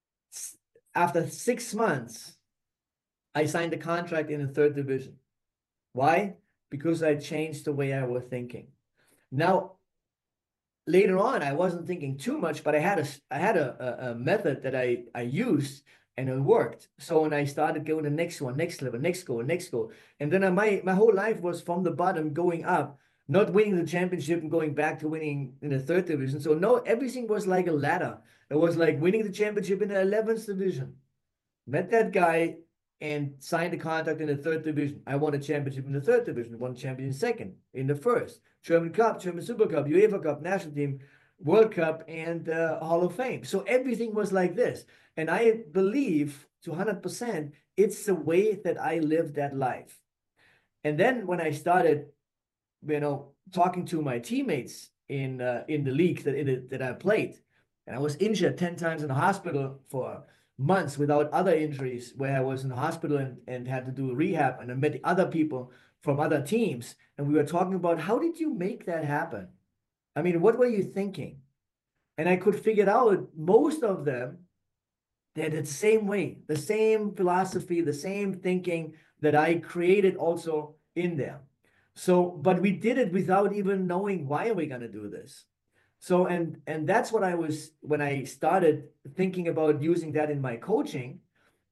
after six months, I signed a contract in the third division. Why? Because I changed the way I was thinking. Now, later on, I wasn't thinking too much, but I had a I had a, a, a method that I I used and it worked. So when I started going the next one, next level, next goal, next goal, and then I, my my whole life was from the bottom going up, not winning the championship and going back to winning in the third division. So no, everything was like a ladder. It was like winning the championship in the eleventh division. Met that guy and signed a contract in the third division. I won a championship in the third division, won a champion in second, in the first, German Cup, German Super Cup, UEFA Cup, National Team, World Cup, and uh, Hall of Fame. So everything was like this. And I believe to one hundred percent, it's the way that I lived that life. And then when I started, you know, talking to my teammates in uh, in the league that, in the, that I played, and I was injured ten times in the hospital for months without other injuries, where I was in the hospital and, and had to do rehab, and I met other people from other teams, and we were talking about, how did you make that happen? I mean, what were you thinking? And I could figure out most of them, they had the same way, the same philosophy, the same thinking that I created also in there. So, but we did it without even knowing, why are we going to do this? So, and and that's what I was, when I started thinking about using that in my coaching.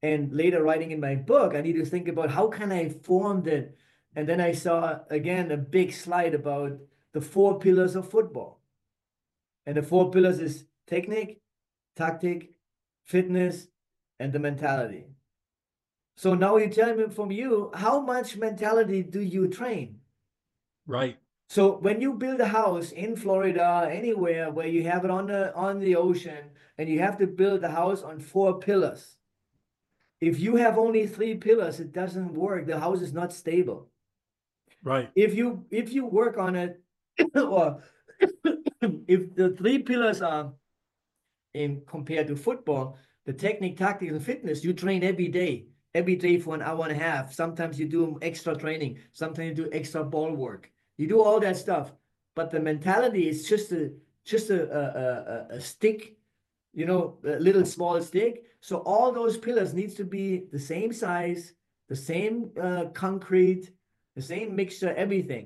And later writing in my book, I need to think about how can I form it. And then I saw again a big slide about the four pillars of football. And the four pillars is technique, tactic, fitness, and the mentality. So now you tell me from you, how much mentality do you train? Right. So when you build a house in Florida, anywhere where you have it on the on the ocean, and you have to build a house on four pillars. If you have only three pillars, it doesn't work. The house is not stable. Right. If you if you work on it, or if the three pillars are in compared to football, the technique, tactics, and fitness, you train every day, every day for an hour and a half. Sometimes you do extra training. Sometimes you do extra ball work. You do all that stuff, but the mentality is just a just a a, a, a stick, you know, a little small stick. So all those pillars needs to be the same size, the same uh, concrete, the same mixture, everything,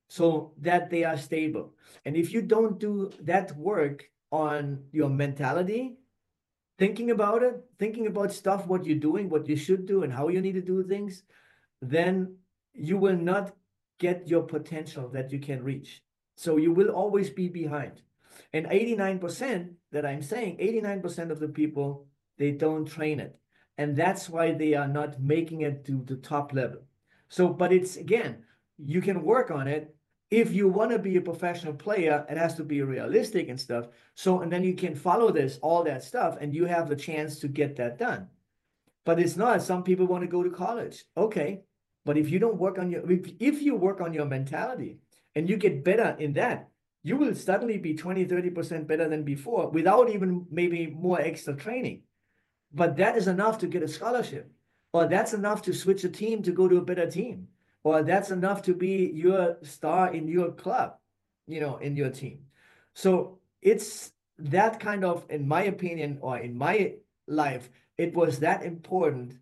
so that they are stable. And if you don't do that work on your mentality, thinking about it, thinking about stuff, what you're doing, what you should do, and how you need to do things, then you will not get your potential that you can reach. So you will always be behind. And eighty-nine percent that I'm saying, eighty-nine percent of the people, they don't train it. And that's why they are not making it to the top level. So, but it's again, you can work on it. If you want to be a professional player, it has to be realistic and stuff. So, and then you can follow this, all that stuff, and you have the chance to get that done. But it's not, some people want to go to college. Okay. But if you don't work on your, if, if you work on your mentality and you get better in that, you will suddenly be twenty, thirty percent better than before without even maybe more extra training. But that is enough to get a scholarship, or that's enough to switch a team to go to a better team, or that's enough to be your star in your club, you know, in your team. So it's that kind of, in my opinion, or in my life, it was that important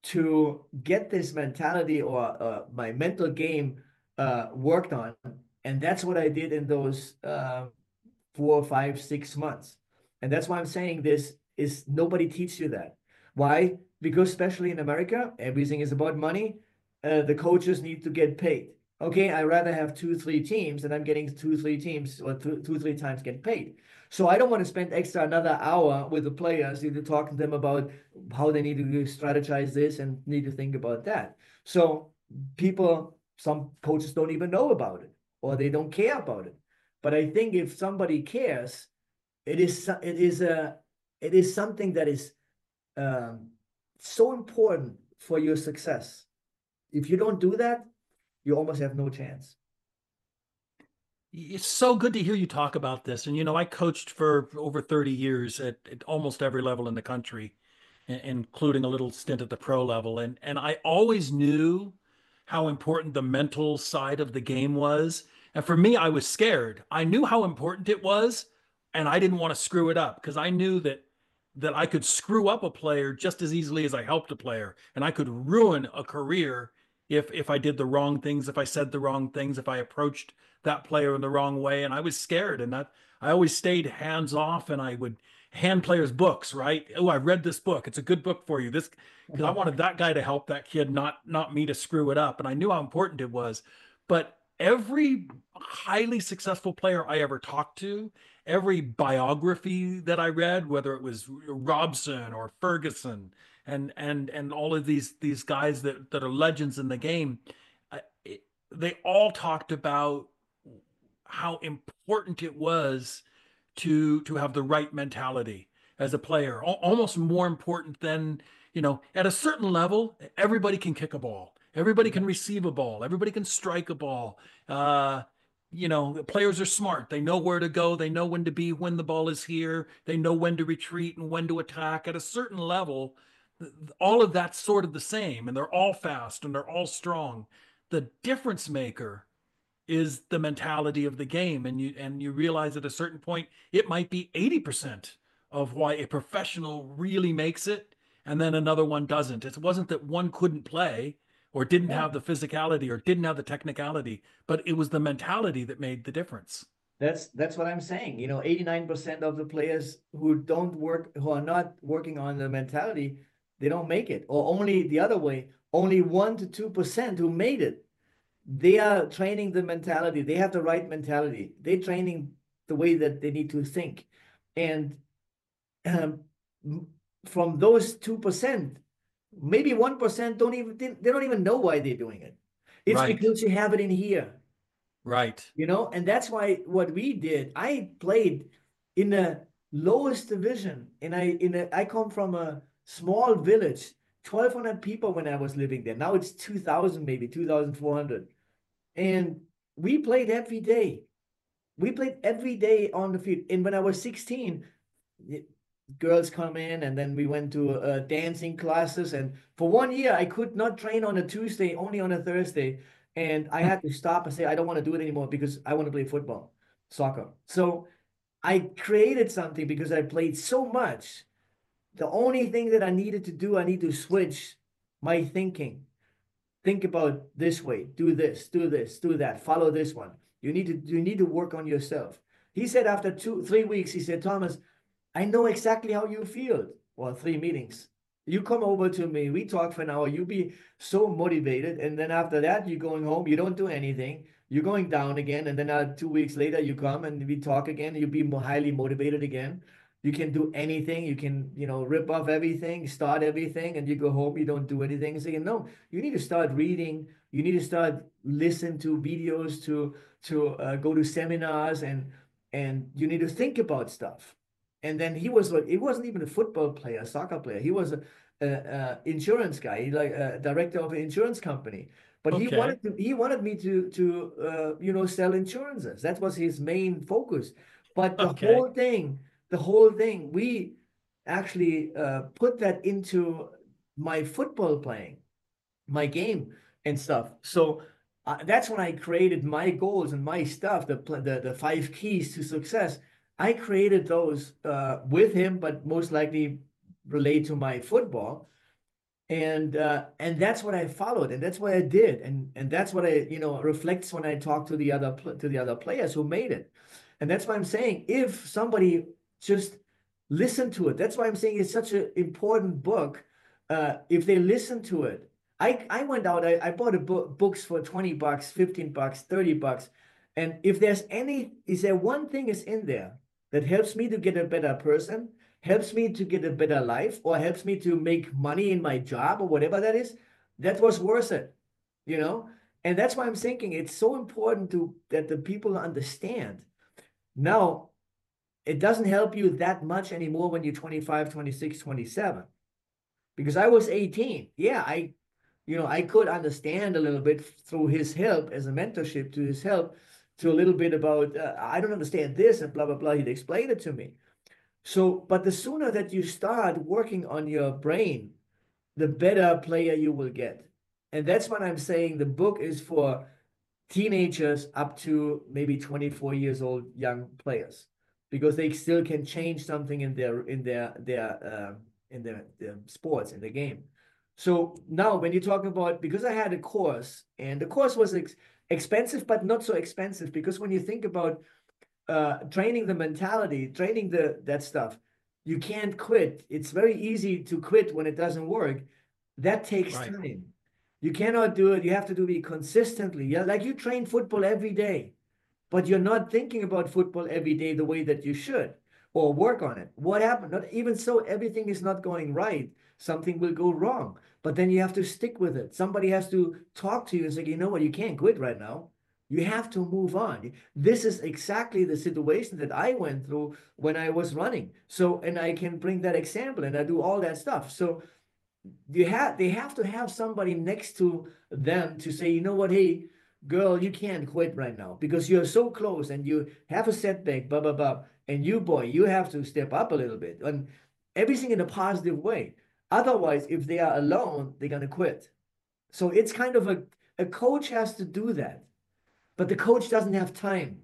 to get this mentality or uh, my mental game uh, worked on. And that's what I did in those uh, four, five, six months. And that's why I'm saying this is nobody teaches you that. Why? Because especially in America, everything is about money. Uh, the coaches need to get paid. Okay, I rather have two, three teams, and I'm getting two, three teams or two, two, three times get paid. So I don't want to spend extra another hour with the players, need to talk to them about how they need to strategize this and need to think about that. So people, some coaches don't even know about it, or they don't care about it. But I think if somebody cares, it is it is a it is something that is um, so important for your success. If you don't do that, you almost have no chance. It's so good to hear you talk about this. And, you know, I coached for over thirty years at, at almost every level in the country, including a little stint at the pro level. And, and I always knew how important the mental side of the game was. And for me, I was scared. I knew how important it was, and I didn't want to screw it up because I knew that that I could screw up a player just as easily as I helped a player, and I could ruin a career if if I did the wrong things, if I said the wrong things, if I approached that player in the wrong way. And I was scared, and that I always stayed hands off, and I would hand players books, right? Oh, I read this book. It's a good book for you. This, because I wanted that guy to help that kid, not not me to screw it up. And I knew how important it was. But every highly successful player I ever talked to, every biography that I read, whether it was Robson or Ferguson and and and all of these these guys that that are legends in the game, it, they all talked about how important it was to to have the right mentality as a player, almost more important than, you know, at a certain level, everybody can kick a ball. Everybody can receive a ball. Everybody can strike a ball. Uh, you know, the players are smart. They know where to go. They know when to be, when the ball is here. They know when to retreat and when to attack. At a certain level, all of that's sort of the same, and they're all fast and they're all strong. The difference maker is the mentality of the game. And you and you realize at a certain point, it might be eighty percent of why a professional really makes it, and then another one doesn't. It wasn't that one couldn't play or didn't Yeah. have the physicality or didn't have the technicality, but it was the mentality that made the difference. That's that's what I'm saying. You know, eighty-nine percent of the players who don't work, who are not working on the mentality, they don't make it. Or only the other way, only one to two percent who made it. They are training the mentality. They have the right mentality. They're training the way that they need to think. And um, from those two percent, maybe one percent don't even, they don't even know why they're doing it. It's Right. because you have it in here. Right. You know, and that's why what we did, I played in the lowest division. And I in a, I come from a small village, twelve hundred people when I was living there. Now it's two thousand, maybe two thousand four hundred. And we played every day. We played every day on the field. And when I was sixteen, girls come in, and then we went to uh, dancing classes. And for one year, I could not train on a Tuesday, only on a Thursday. And I had to stop and say, I don't want to do it anymore because I want to play football, soccer. So I created something because I played so much. The only thing that I needed to do, I need to switch my thinking. Think about this way, do this, do this, do that, follow this one. You need to, you need to work on yourself. He said after two, three weeks, he said, Thomas, I know exactly how you feel. Well, three meetings. You come over to me, we talk for an hour, you be so motivated. And then after that, you're going home, you don't do anything. You're going down again. And then uh, two weeks later, you come and we talk again. You be more highly motivated again. You can do anything. You can, you know, rip off everything, start everything, and you go home, you don't do anything. And say, no, you need to start reading. You need to start listen to videos, to, to uh, go to seminars, and, and you need to think about stuff. And then he was like, he wasn't even a football player, a soccer player. He was a, a, a insurance guy, he like a director of an insurance company. But okay. he wanted to, he wanted me to, to uh, you know, sell insurances. That was his main focus. But the okay. whole thing, the whole thing, we actually uh, put that into my football playing, my game and stuff. So uh, that's when I created my goals and my stuff, the, the, the five keys to success. I created those uh, with him, but most likely relate to my football. And uh, and that's what I followed, and that's what I did, and and that's what I, you know, reflects when I talk to the other to the other players who made it. And that's why I'm saying, if somebody just listen to it, that's why I'm saying it's such an important book. Uh, if they listen to it, I I went out, I, I bought a book books for twenty bucks, fifteen bucks, thirty bucks, and if there's any, is there one thing is in there that helps me to get a better person, helps me to get a better life, or helps me to make money in my job, or whatever that is, that was worth it, you know? And that's why I'm thinking it's so important to that the people understand. Now, it doesn't help you that much anymore when you're twenty-five, twenty-six, twenty-seven. Because I was eighteen. Yeah, I, you know, I could understand a little bit through his help, as a mentorship to his help, to a little bit about, uh, I don't understand this, and blah, blah, blah. He'd explain it to me. So, but the sooner that you start working on your brain, the better player you will get. And that's what I'm saying. The book is for teenagers up to maybe twenty-four years old young players, because they still can change something in their, in their, their, uh, in their, their sports, in the game. So now when you talk about, because I had a course, and the course was ex expensive, but not so expensive, because when you think about uh, training the mentality, training the that stuff, you can't quit. It's very easy to quit when it doesn't work. That takes right. time. You cannot do it. You have to do it consistently. Yeah, like you train football every day, but you're not thinking about football every day the way that you should, or work on it. What happened? Not even so, everything is not going right. Something will go wrong, but then you have to stick with it. Somebody has to talk to you and say, you know what, you can't quit right now. You have to move on. This is exactly the situation that I went through when I was running. So, and I can bring that example, and I do all that stuff. So you have, they have to have somebody next to them to say, you know what, hey, girl, you can't quit right now because you're so close and you have a setback, blah, blah, blah. And you, boy, you have to step up a little bit, and everything in a positive way. Otherwise, if they are alone, they're going to quit. So it's kind of a, a coach has to do that, but the coach doesn't have time.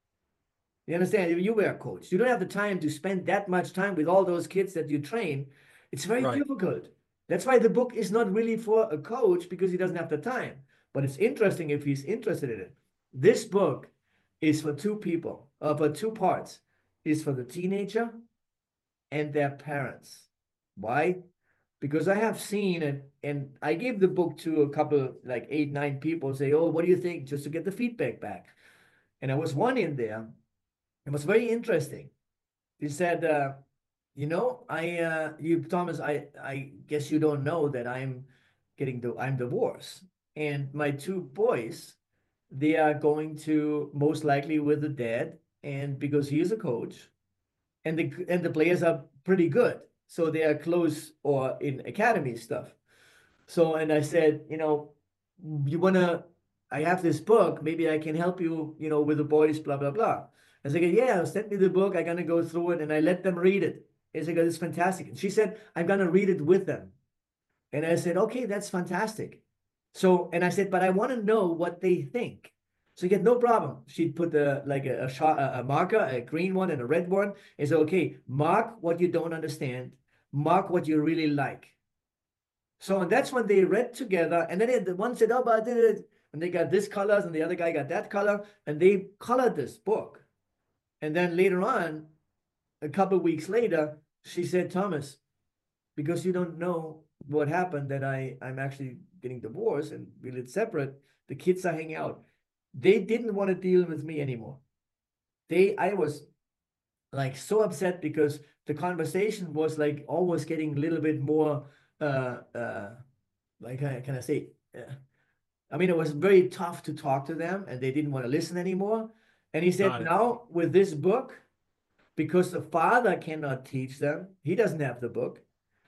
You understand? If you were a coach, you don't have the time to spend that much time with all those kids that you train. It's very right. difficult. That's why the book is not really for a coach, because he doesn't have the time. But it's interesting if he's interested in it. This book is for two people, uh, for two parts. It's for the teenager and their parents. Why? because I have seen it, and I gave the book to a couple, like eight, nine people, say, "Oh, what do you think?" Just to get the feedback back. And there was one in there. It was very interesting. He said, uh, "You know, I, uh, you, Thomas, I, I guess you don't know that I'm getting the, I'm divorced, and my two boys, they are going to most likely with the dad, and because he is a coach, and the and the players are pretty good, so they are close or in academy stuff. So, and I said, you know, you wanna, I have this book, maybe I can help you, you know, with the boys, blah blah blah." I said, "Yeah, send me the book. I'm gonna go through it," and I let them read it. I said, "It's fantastic." And she said, "I'm gonna read it with them." And I said, "Okay, that's fantastic." So, and I said, "But I want to know what they think." So, get no problem. She'd put the like a, a, shot, a, a marker, a green one and a red one, and say, "Okay, mark what you don't understand, mark what you really like." So, and that's when they read together, and then it, the one said, "Oh, but I did it," and they got this colors, and the other guy got that color, and they colored this book. And then later on, a couple of weeks later, she said, "Thomas, because you don't know what happened, that I, I'm actually getting divorced and we live separate, the kids are hanging out. They didn't want to deal with me anymore. They, I was like so upset because the conversation was like always getting a little bit more, uh, uh, like, uh, can I say, uh, I mean, it was very tough to talk to them and they didn't want to listen anymore. And he said, Got it. now with this book, because the father cannot teach them, he doesn't have the book.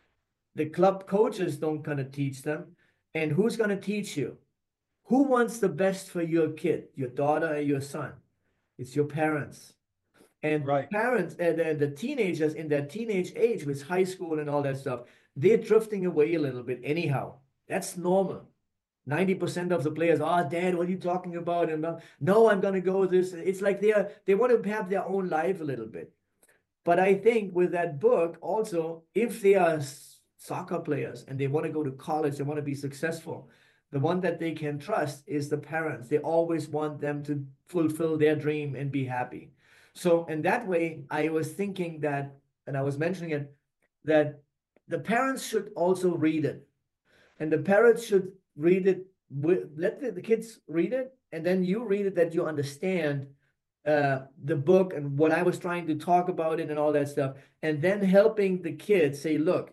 The club coaches don't gonna teach them. And who's gonna teach you? Who wants the best for your kid, your daughter or your son? It's your parents. And Right. parents and, and the teenagers in their teenage age with high school and all that stuff, they're drifting away a little bit anyhow. That's normal. ninety percent of the players, "Oh, Dad, what are you talking about?" And no, I'm gonna go this. It's like they are they want to have their own life a little bit. But I think with that book also, if they are soccer players and they want to go to college, they want to be successful, the one that they can trust is the parents. They always want them to fulfill their dream and be happy. So in that way, I was thinking that, and I was mentioning it, that the parents should also read it. And the parents should read it, let the, the kids read it, and then you read it, that you understand uh, the book and what I was trying to talk about it and all that stuff. And then helping the kids say, "Look,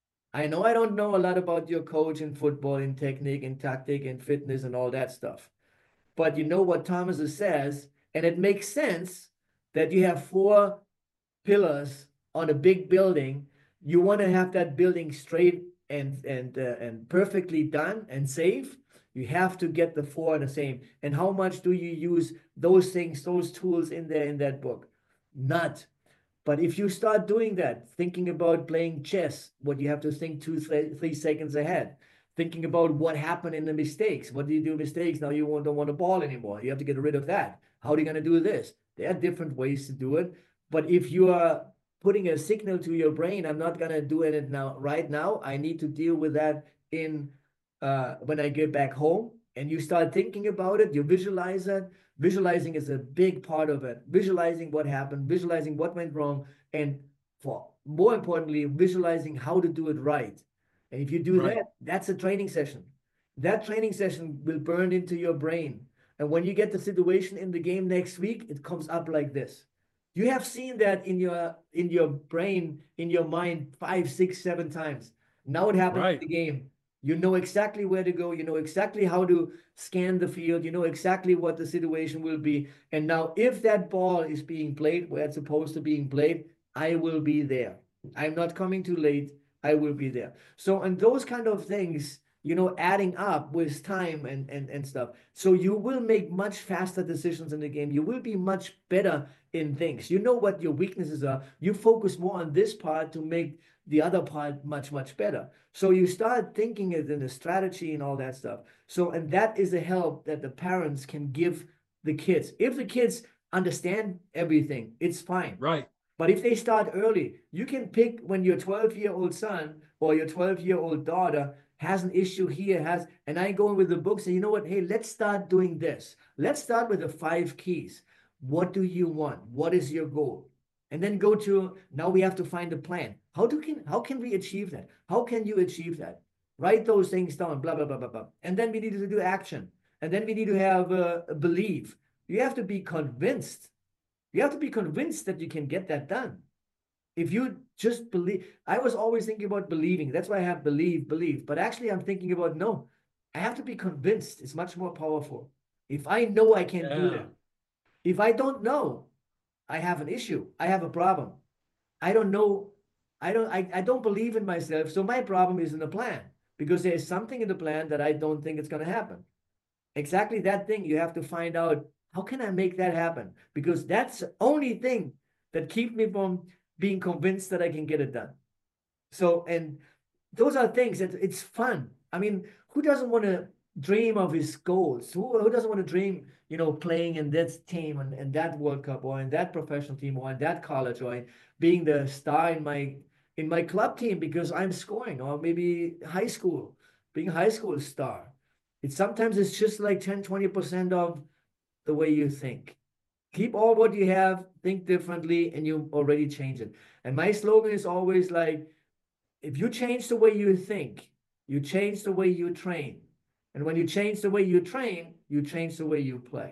I know I don't know a lot about your coach in football, in technique, in tactic, and fitness and all that stuff. But you know what Thomas says, and it makes sense that you have four pillars on a big building. You want to have that building straight and and uh, and perfectly done and safe. You have to get the four the same. And how much do you use those things, those tools in there in that book? Not. But if you start doing that, thinking about playing chess, what you have to think two, th three seconds ahead, thinking about what happened in the mistakes. What do you do mistakes? Now you don't want a ball anymore. You have to get rid of that. How are you going to do this? There are different ways to do it. But if you are putting a signal to your brain, I'm not going to do it now, right now. I need to deal with that in uh, when I get back home. And you start thinking about it, you visualize it. Visualizing is a big part of it. Visualizing what happened, visualizing what went wrong, and for more importantly, visualizing how to do it right. And if you do Right. that, that's a training session. That training session will burn into your brain. And when you get the situation in the game next week, it comes up like this. You have seen that in your in your brain, in your mind, five, six, seven times. Now it happens Right. in the game. You know exactly where to go. You know exactly how to scan the field. You know exactly what the situation will be. And now if that ball is being played where it's supposed to being played, I will be there. I'm not coming too late. I will be there. So, and those kind of things, you know, adding up with time and, and, and stuff. So you will make much faster decisions in the game. You will be much better in things. You know what your weaknesses are. You focus more on this part to make the other part much, much better. So you start thinking it in a strategy and all that stuff. So, and that is a help that the parents can give the kids. If the kids understand everything, it's fine. Right. But if they start early, you can pick when your twelve-year-old son or your twelve-year-old daughter has an issue here, has, and I go in with the books and you know what? Hey, let's start doing this. Let's start with the five keys. What do you want? What is your goal? and then go to, now we have to find a plan. How do can how can we achieve that? How can you achieve that? Write those things down, blah, blah, blah, blah, blah. And then we need to do action. And then we need to have a, a belief. You have to be convinced. You have to be convinced that you can get that done. If you just believe, I was always thinking about believing. That's why I have believe, believe. But actually, I'm thinking about, no, I have to be convinced. It's much more powerful. If I know I can Yeah. do that, if I don't know, I have an issue. I have a problem. I don't know. I don't, I, I don't believe in myself. So my problem is in the plan, because there's something in the plan that I don't think it's going to happen. Exactly that thing. You have to find out, how can I make that happen? Because that's the only thing that keeps me from being convinced that I can get it done. So, and those are things that it's fun. I mean, who doesn't want to dream of his goals? Who, who doesn't want to dream, you know, playing in this team and, and that World Cup, or in that professional team, or in that college, or in being the star in my in my club team because I'm scoring, or maybe high school, being a high school star. It's sometimes it's just like ten, twenty percent of the way you think. Keep all what you have, think differently, and you already change it. And my slogan is always like, if you change the way you think, you change the way you train. And when you change the way you train, you change the way you play.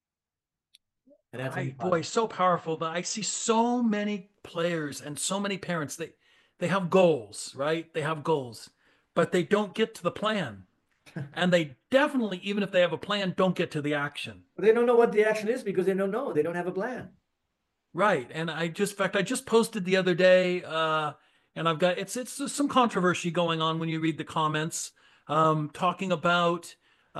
And that's I, boy, so powerful. But I see so many players and so many parents, they they have goals, right? They have goals, but they don't get to the plan. And they definitely, even if they have a plan, don't get to the action. But they don't know what the action is because they don't know. They don't have a plan. Right. And I just, in fact, I just posted the other day, uh, and I've got, it's, it's some controversy going on when you read the comments, um, talking about,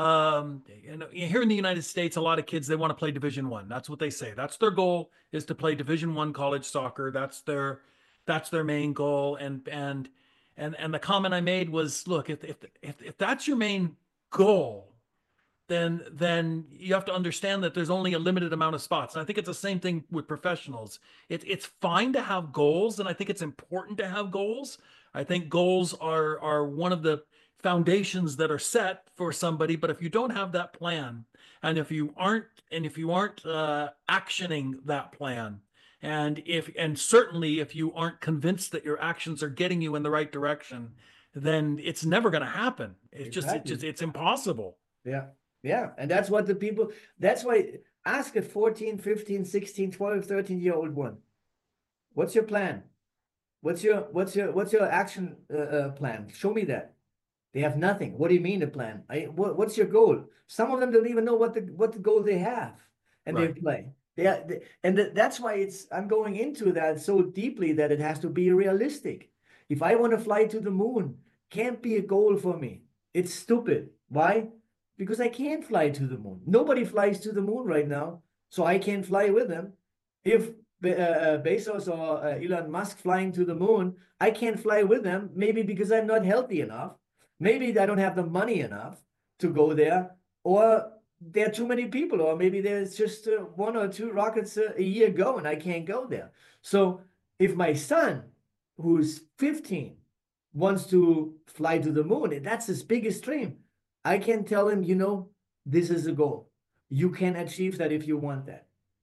um, you know, here in the United States, a lot of kids, they want to play Division One. That's what they say. That's their goal, is to play Division One college soccer. That's their, that's their main goal. And, and, and, and the comment I made was, look, if, if, if, if that's your main goal, then then you have to understand that there's only a limited amount of spots. And I think it's the same thing with professionals. It, it's fine to have goals, and I think it's important to have goals. I think goals are are one of the foundations that are set for somebody. But if you don't have that plan, and if you aren't and if you aren't uh, actioning that plan, and if and certainly if you aren't convinced that your actions are getting you in the right direction, then it's never going to happen. It's just Exactly. it's just it's impossible. Yeah. Yeah. And that's what the people, that's why ask a fourteen, fifteen, sixteen, twelve, thirteen year old one. What's your plan? What's your, what's your, what's your action uh, uh, plan? Show me that. They have nothing. What do you mean a plan? I, what, what's your goal? Some of them don't even know what the, what the goal they have, and Right. they play. They, are, they and th that's why it's, I'm going into that so deeply that it has to be realistic. If I want to fly to the moon, can't be a goal for me. It's stupid. Why? Because I can't fly to the moon. Nobody flies to the moon right now, so I can't fly with them. If Be uh, Bezos or uh, Elon Musk flying to the moon, I can't fly with them, maybe because I'm not healthy enough. Maybe I don't have the money enough to go there, or there are too many people, or maybe there's just uh, one or two rockets a, a year go and I can't go there. So if my son, who's fifteen, wants to fly to the moon, and that's his biggest dream, I can tell him, you know, this is a goal. You can achieve that if you want that.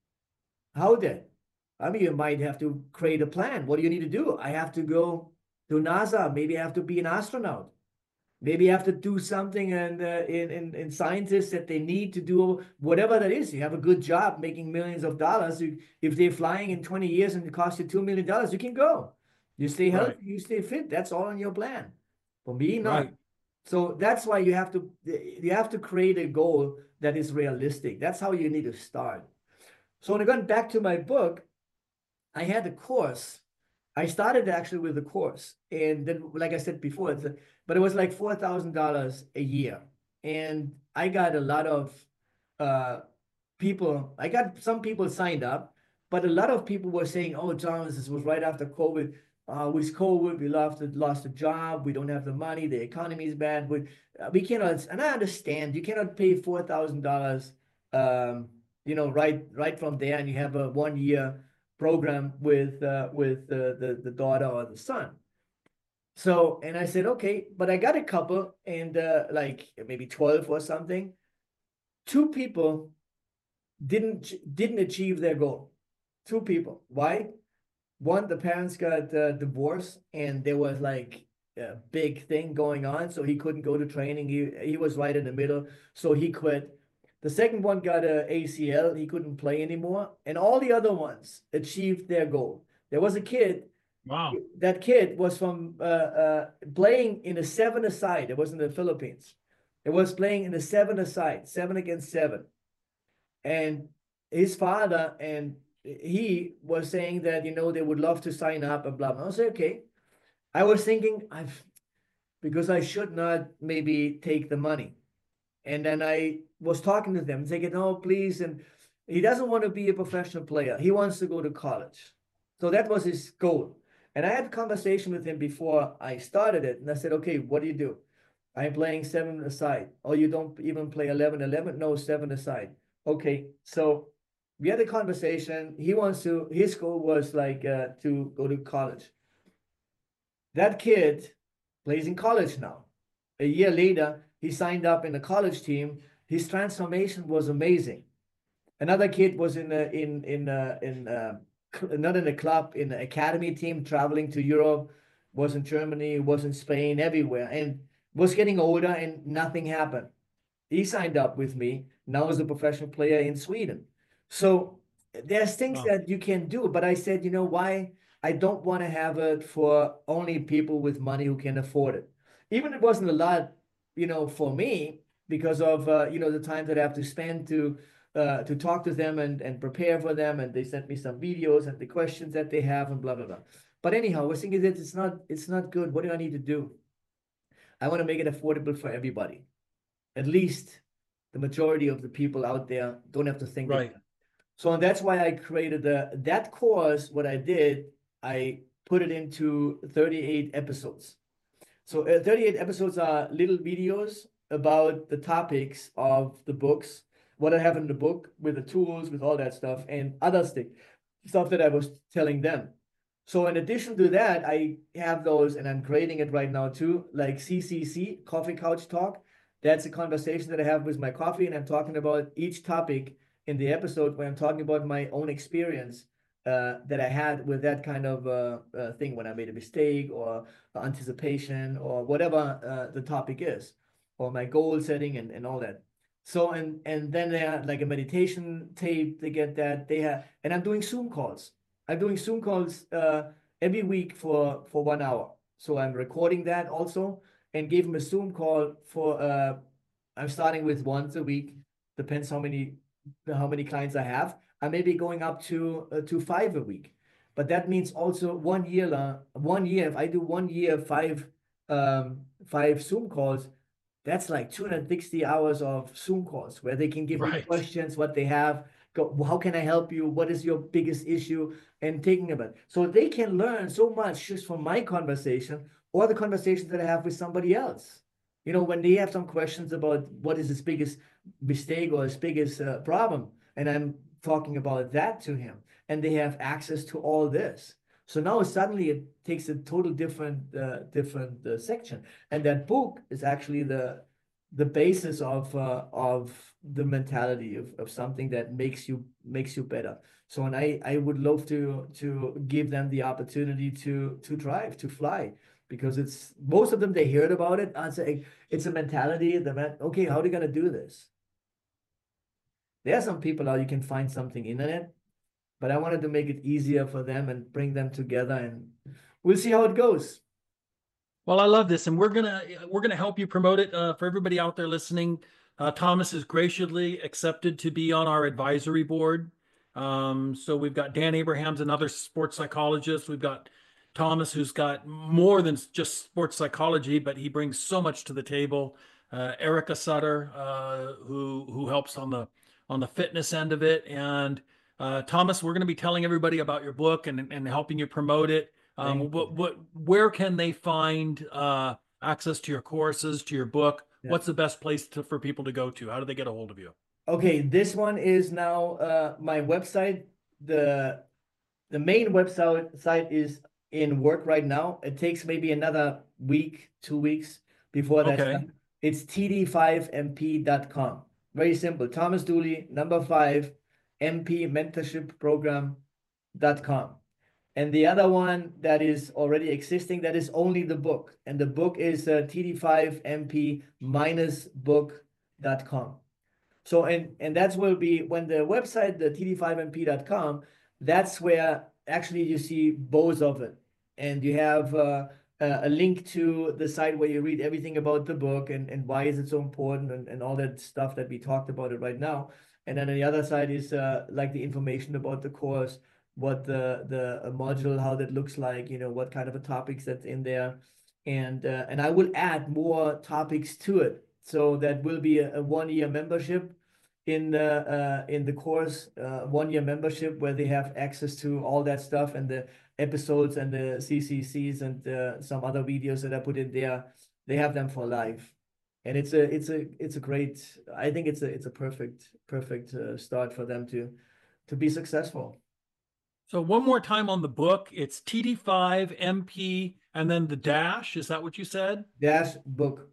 How then? I mean, you might have to create a plan. What do you need to do? I have to go to NASA. Maybe I have to be an astronaut. Maybe you have to do something and uh, in, in, in scientists that they need to do whatever that is. You have a good job making millions of dollars. You, if they're flying in twenty years and it costs you two million dollars, you can go. You stay healthy, right. You stay fit. That's all in your plan. For me, not. Right. So that's why you have to you have to create a goal that is realistic. That's how you need to start. So when I got back to my book, I had a course. I started actually with a course, and then, like I said before, it's a, but it was like four thousand dollars a year, and I got a lot of uh, people. I got some people signed up, but a lot of people were saying, "Oh, Thomas, this was right after COVID. Uh, with COVID, we lost lost a job. We don't have the money. The economy is bad. We uh, we cannot." And I understand you cannot pay four thousand dollars, um, you know, right right from there, and you have a one year program with uh, with uh, the the daughter or the son. So, and I said, okay, but I got a couple, and uh, like maybe twelve or something. Two people didn't didn't achieve their goal. Two people. Why? one, the parents got uh, divorced, and there was like a big thing going on, so he couldn't go to training. He he was right in the middle, so he quit. The second one got a ACL. He couldn't play anymore, and all the other ones achieved their goal. There was a kid. Wow. That kid was from uh, uh, playing in a seven-a-side. It was in the Philippines. It was playing in a seven-a-side, seven against seven. And his father and he was saying that, you know, they would love to sign up and blah, blah. I was like, okay. I was thinking, I've, because I should not maybe take the money. And then I was talking to them, thinking, no, please. And he doesn't want to be a professional player. He wants to go to college. So that was his goal. And I had a conversation with him before I started it. And I said, okay, what do you do? I'm playing seven aside. Oh, you don't even play eleven eleven? No, seven aside. Okay. So we had a conversation. He wants to, his goal was like uh, to go to college. That kid plays in college now. A year later, he signed up in the college team. His transformation was amazing. Another kid was in a, in in a, in a, not in a club, in an academy team, traveling to Europe, was in Germany, was in Spain, everywhere, and was getting older, and nothing happened. He signed up with me. Now is a professional player in Sweden. So there's things Wow. that you can do, but I said, you know, why I don't want to have it for only people with money who can afford it. Even it wasn't a lot, you know, for me because of uh, you know, the time that I have to spend to uh, to talk to them and and prepare for them, and they sent me some videos and the questions that they have and blah blah blah. But anyhow, I was thinking that it's not it's not good. What do I need to do? I want to make it affordable for everybody. At least the majority of the people out there don't have to think Right. about it. So and that's why I created the that course. What I did, I put it into thirty-eight episodes. So uh, thirty-eight episodes are little videos about the topics of the books, what I have in the book with the tools, with all that stuff, and other stuff, stuff that I was telling them. So in addition to that, I have those, and I'm creating it right now too, like C C C, Coffee Couch Talk. That's a conversation that I have with my coffee, and I'm talking about each topic in the episode where I'm talking about my own experience uh, that I had with that kind of uh, uh, thing when I made a mistake or anticipation or whatever uh, the topic is, or my goal setting and, and all that. So and and then they have like a meditation tape. They get that they have, and I'm doing Zoom calls. I'm doing Zoom calls uh, every week for for one hour. So I'm recording that also and give them a Zoom call for. Uh, I'm starting with once a week. Depends how many how many clients I have. I may be going up to uh, to five a week. But that means also one year, uh, one year. If I do one year, five, um, five Zoom calls, that's like two hundred sixty hours of Zoom calls where they can give me Right. questions, what they have, go, how can I help you? What is your biggest issue? And taking about it. So they can learn so much just from my conversation or the conversations that I have with somebody else. You know, when they have some questions about what is his biggest mistake or his biggest uh, problem, and I'm talking about that to him, and they have access to all this. So now suddenly it takes a total different uh, different uh, section, and that book is actually the the basis of uh, of the mentality of, of something that makes you makes you better. So and I I would love to to give them the opportunity to to drive to fly because it's most of them they heard about it. I say it's a mentality. The man, okay, how are they gonna do this? There are some people out you can find something in it, but I wanted to make it easier for them and bring them together, and we'll see how it goes. Well, I love this, and we're gonna we're gonna help you promote it uh, for everybody out there listening. Uh, Thomas has graciously accepted to be on our advisory board. Um, so we've got Dan Abrahams, another sports psychologist. We've got Thomas, who's got more than just sports psychology, but he brings so much to the table. Uh, Erica Sutter, uh, who who helps on the on the fitness end of it, and uh, Thomas, we're going to be telling everybody about your book and and helping you promote it. Um, Thank what, you. what, where can they find uh, access to your courses, to your book? Yeah. What's the best place to, for people to go to? How do they get a hold of you? Okay, this one is now uh, my website. The the main website site is in work right now. It takes maybe another week, two weeks before that's Okay. done. It's T D five M P dot com. Very simple. Thomas Dooley, number five, M P mentorship program dot com. And the other one that is already existing, that is only the book. And the book is uh, T D five M P minus book dot com. So, and, and that's will be when the website, the T D five M P dot com, that's where actually you see both of it. And you have uh, a link to the site where you read everything about the book and, and why is it so important and, and all that stuff that we talked about it right now. And then on the other side is uh, like the information about the course, what the the module, how that looks like, you know, what kind of a topics that's in there. And uh, and I will add more topics to it. So that will be a, a one-year membership in the uh, in the course, uh, one-year membership where they have access to all that stuff and the episodes and the C C Cs and uh, some other videos that I put in there. They have them for life, and it's a it's a it's a great. I think it's a it's a perfect perfect uh, start for them to to be successful. So one more time on the book, it's T D five M P and then the dash. Is that what you said? Dash book.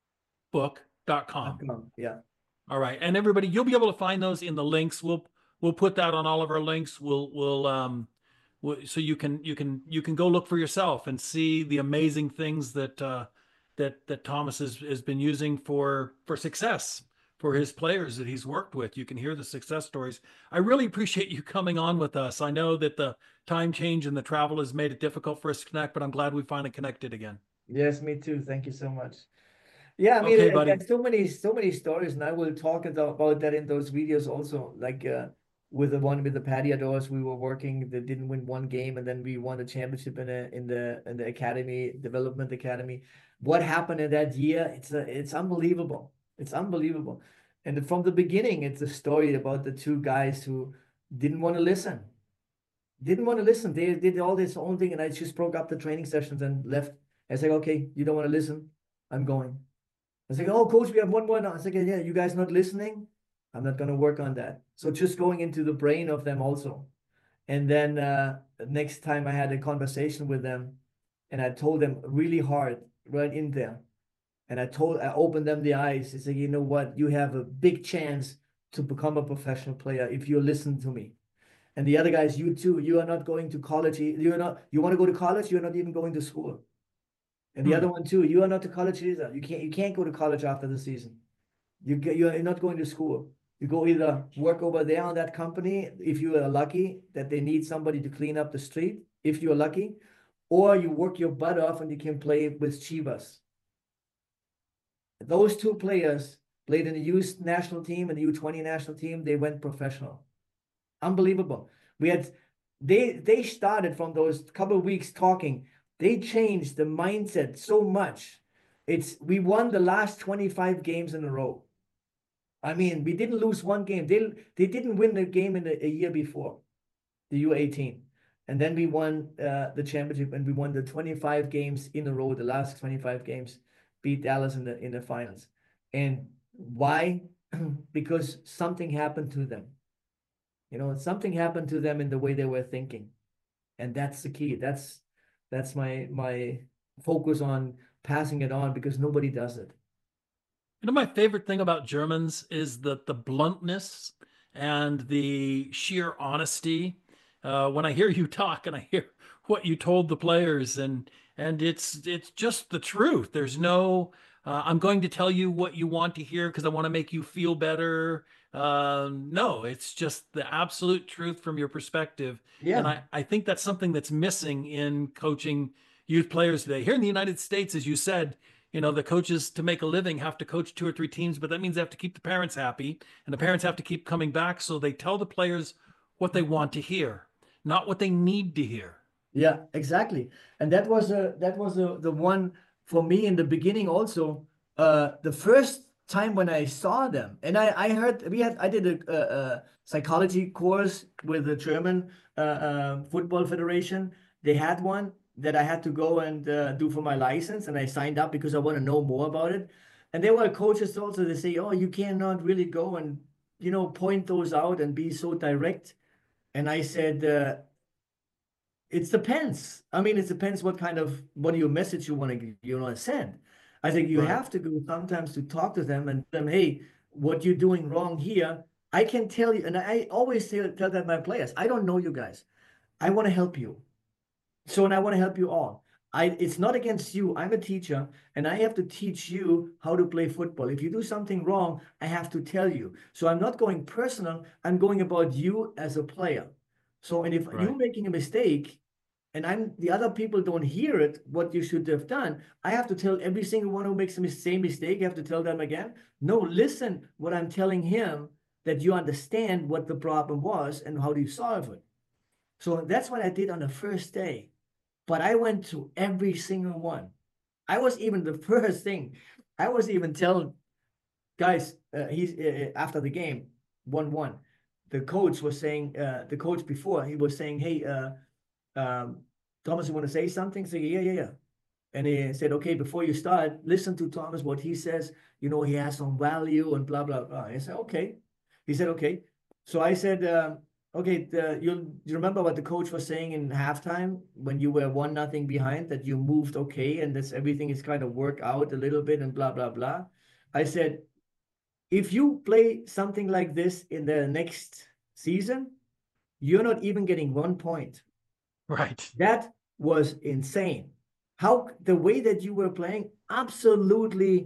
Book dot com. Yeah. All right. And everybody, you'll be able to find those in the links. We'll we'll put that on all of our links. We'll we'll um we'll, so you can you can you can go look for yourself and see the amazing things that uh that that Thomas has, has been using for for success for his players that he's worked with. You can hear the success stories. I really appreciate you coming on with us. I know that the time change and the travel has made it difficult for us to connect, but I'm glad we finally connected again. Yes, me too. Thank you so much. Yeah, I mean, okay, buddy. There's so many, so many stories, and I will talk about that in those videos also. Like uh, with the one with the Patty Adores, we were working. They didn't win one game, and then we won the championship in a, in the in the academy, development academy. What happened in that year? It's a, it's unbelievable. It's unbelievable. And from the beginning, it's a story about the two guys who didn't want to listen. Didn't want to listen. They did all this own thing, and I just broke up the training sessions and left. I said, okay, you don't want to listen? I'm going. I was like, oh, coach, we have one more now. I was like, yeah, you guys not listening? I'm not going to work on that. So just going into the brain of them also. And then uh, next time I had a conversation with them, and I told them really hard, right in there. And I told, I opened them the eyes. I said, you know what? You have a big chance to become a professional player if you listen to me. And the other guys, you too, you are not going to college. You're not, you want to go to college? You're not even going to school. And the hmm. other one too, you are not to college either. You can't, you can't go to college after the season. You get, you're not going to school. You go either work over there on that company, if you are lucky that they need somebody to clean up the street, if you're lucky, or you work your butt off and you can play with Chivas. Those two players played in the youth national team and the U twenty national team. They went professional. Unbelievable. We had, they, they started from those couple of weeks talking. They changed the mindset so much. It's, we won the last twenty-five games in a row. I mean, we didn't lose one game. They, they didn't win the game in the, a year before, the U eighteen. And then we won uh, the championship, and we won the twenty-five games in a row, the last twenty-five games, beat Dallas in the, in the finals. And why? Because something happened to them. You know, something happened to them in the way they were thinking. And that's the key. That's, that's my, my focus on passing it on, because nobody does it. You know, my favorite thing about Germans is the, the bluntness and the sheer honesty. Uh, when I hear you talk and I hear what you told the players, and and it's it's just the truth. There's no, uh, I'm going to tell you what you want to hear because I want to make you feel better. Um, no, it's just the absolute truth from your perspective. Yeah. And I, I think that's something that's missing in coaching youth players today. Here in the United States, as you said, you know, the coaches to make a living have to coach two or three teams, but that means they have to keep the parents happy, and the parents have to keep coming back. So they tell the players what they want to hear, not what they need to hear. Yeah, exactly. And that was a, that was a, the one for me in the beginning also. Uh, the first time when I saw them, and I, I heard, we had, I did a, a, a psychology course with the German uh, uh, Football Federation. They had one that I had to go and uh, do for my license, and I signed up because I want to know more about it. And there were coaches also, they say, oh, you cannot really go and, you know, point those out and be so direct. And I said, uh, it depends. I mean, it depends what kind of, what your message you want to, you want to send. I think you right. have to go sometimes to talk to them and tell them, hey, what you're doing wrong here, I can tell you. And I always tell, tell that my players, I don't know you guys. I want to help you. So, and I want to help you all. I, it's not against you. I'm a teacher and I have to teach you how to play football. If you do something wrong, I have to tell you. So I'm not going personal. I'm going about you as a player. So, and if you're Right. making a mistake and I'm the other people don't hear it, what you should have done, I have to tell every single one who makes the same mistake, I have to tell them again. No, listen what I'm telling him, that you understand what the problem was and how do you solve it. So that's what I did on the first day. But I went to every single one. I was even the first thing. I was even telling guys, uh, he's uh, after the game, one one. The coach was saying, uh, the coach before he was saying, "Hey, uh, um, Thomas, you want to say something?" So yeah, yeah, yeah. And he said, "Okay, before you start, listen to Thomas what he says. You know, he has some value and blah blah blah." I said, "Okay." He said, "Okay." So I said, um, "Okay, the, you you remember what the coach was saying in halftime when you were one nothing behind, that you moved okay and this everything is kind of work out a little bit and blah blah blah." I said, "If you play something like this in the next season, you're not even getting one point." Right. That was insane. How the way that you were playing, absolutely,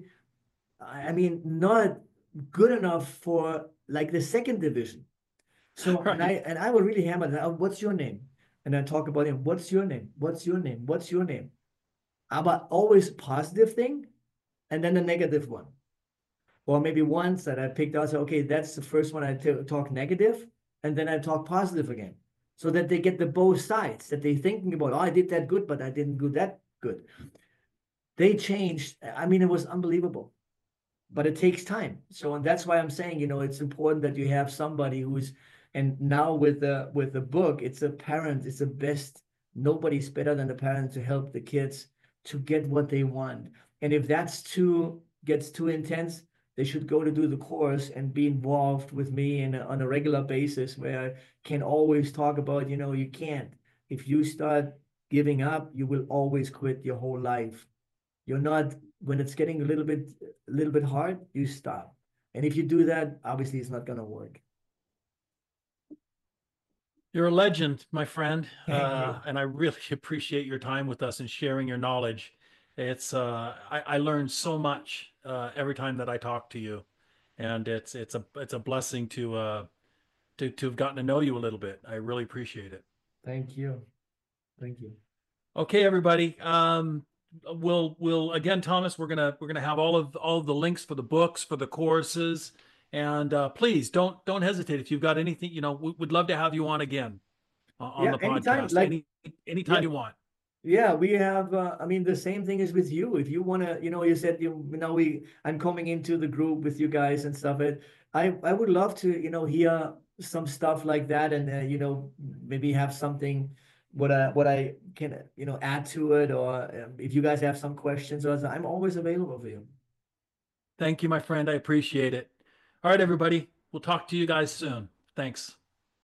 I mean, not good enough for like the second division. So, and I Right. and I was really hammered. "Oh, what's your name?" And I talk about him. "What's your name? What's your name? What's your name?" But always positive thing, and then the negative one. Or maybe once that I picked out, so okay, that's the first one I t- talk negative, and then I talk positive again, so that they get the both sides. That they thinking about, "Oh, I did that good, but I didn't do that good." They changed. I mean, it was unbelievable, but it takes time. So, and that's why I'm saying, you know, it's important that you have somebody who's, and now with the with the book, it's a parent. It's the best. Nobody's better than the parent to help the kids to get what they want. And if that's too gets too intense, they should go to do the course and be involved with me in a, on a regular basis, where I can always talk about, you know, you can't. If you start giving up, you will always quit your whole life. You're not, when it's getting a little bit a little bit hard, you stop. And if you do that, obviously it's not gonna work. You're a legend, my friend, Thank uh, you. and I really appreciate your time with us and sharing your knowledge. It's uh, I, I learn so much uh, every time that I talk to you, and it's it's a it's a blessing to uh, to to have gotten to know you a little bit. I really appreciate it. Thank you. Thank you. Okay, everybody. Um, we'll we'll again, Thomas. We're gonna we're gonna have all of all of the links for the books, for the courses, and uh, please don't don't hesitate if you've got anything. You know, we, we'd love to have you on again uh, on Yeah, the anytime, podcast. like, Any anytime yeah, you want. yeah, we have, uh, I mean, the same thing is with you. If you wanna, you know, you said you, you know, we, I'm coming into the group with you guys and stuff. It, I, I would love to, you know, hear some stuff like that, and uh, you know, maybe have something, what I, what I can, you know, add to it, or um, if you guys have some questions, or I'm always available for you. Thank you, my friend. I appreciate it. All right, everybody. We'll talk to you guys soon. Thanks.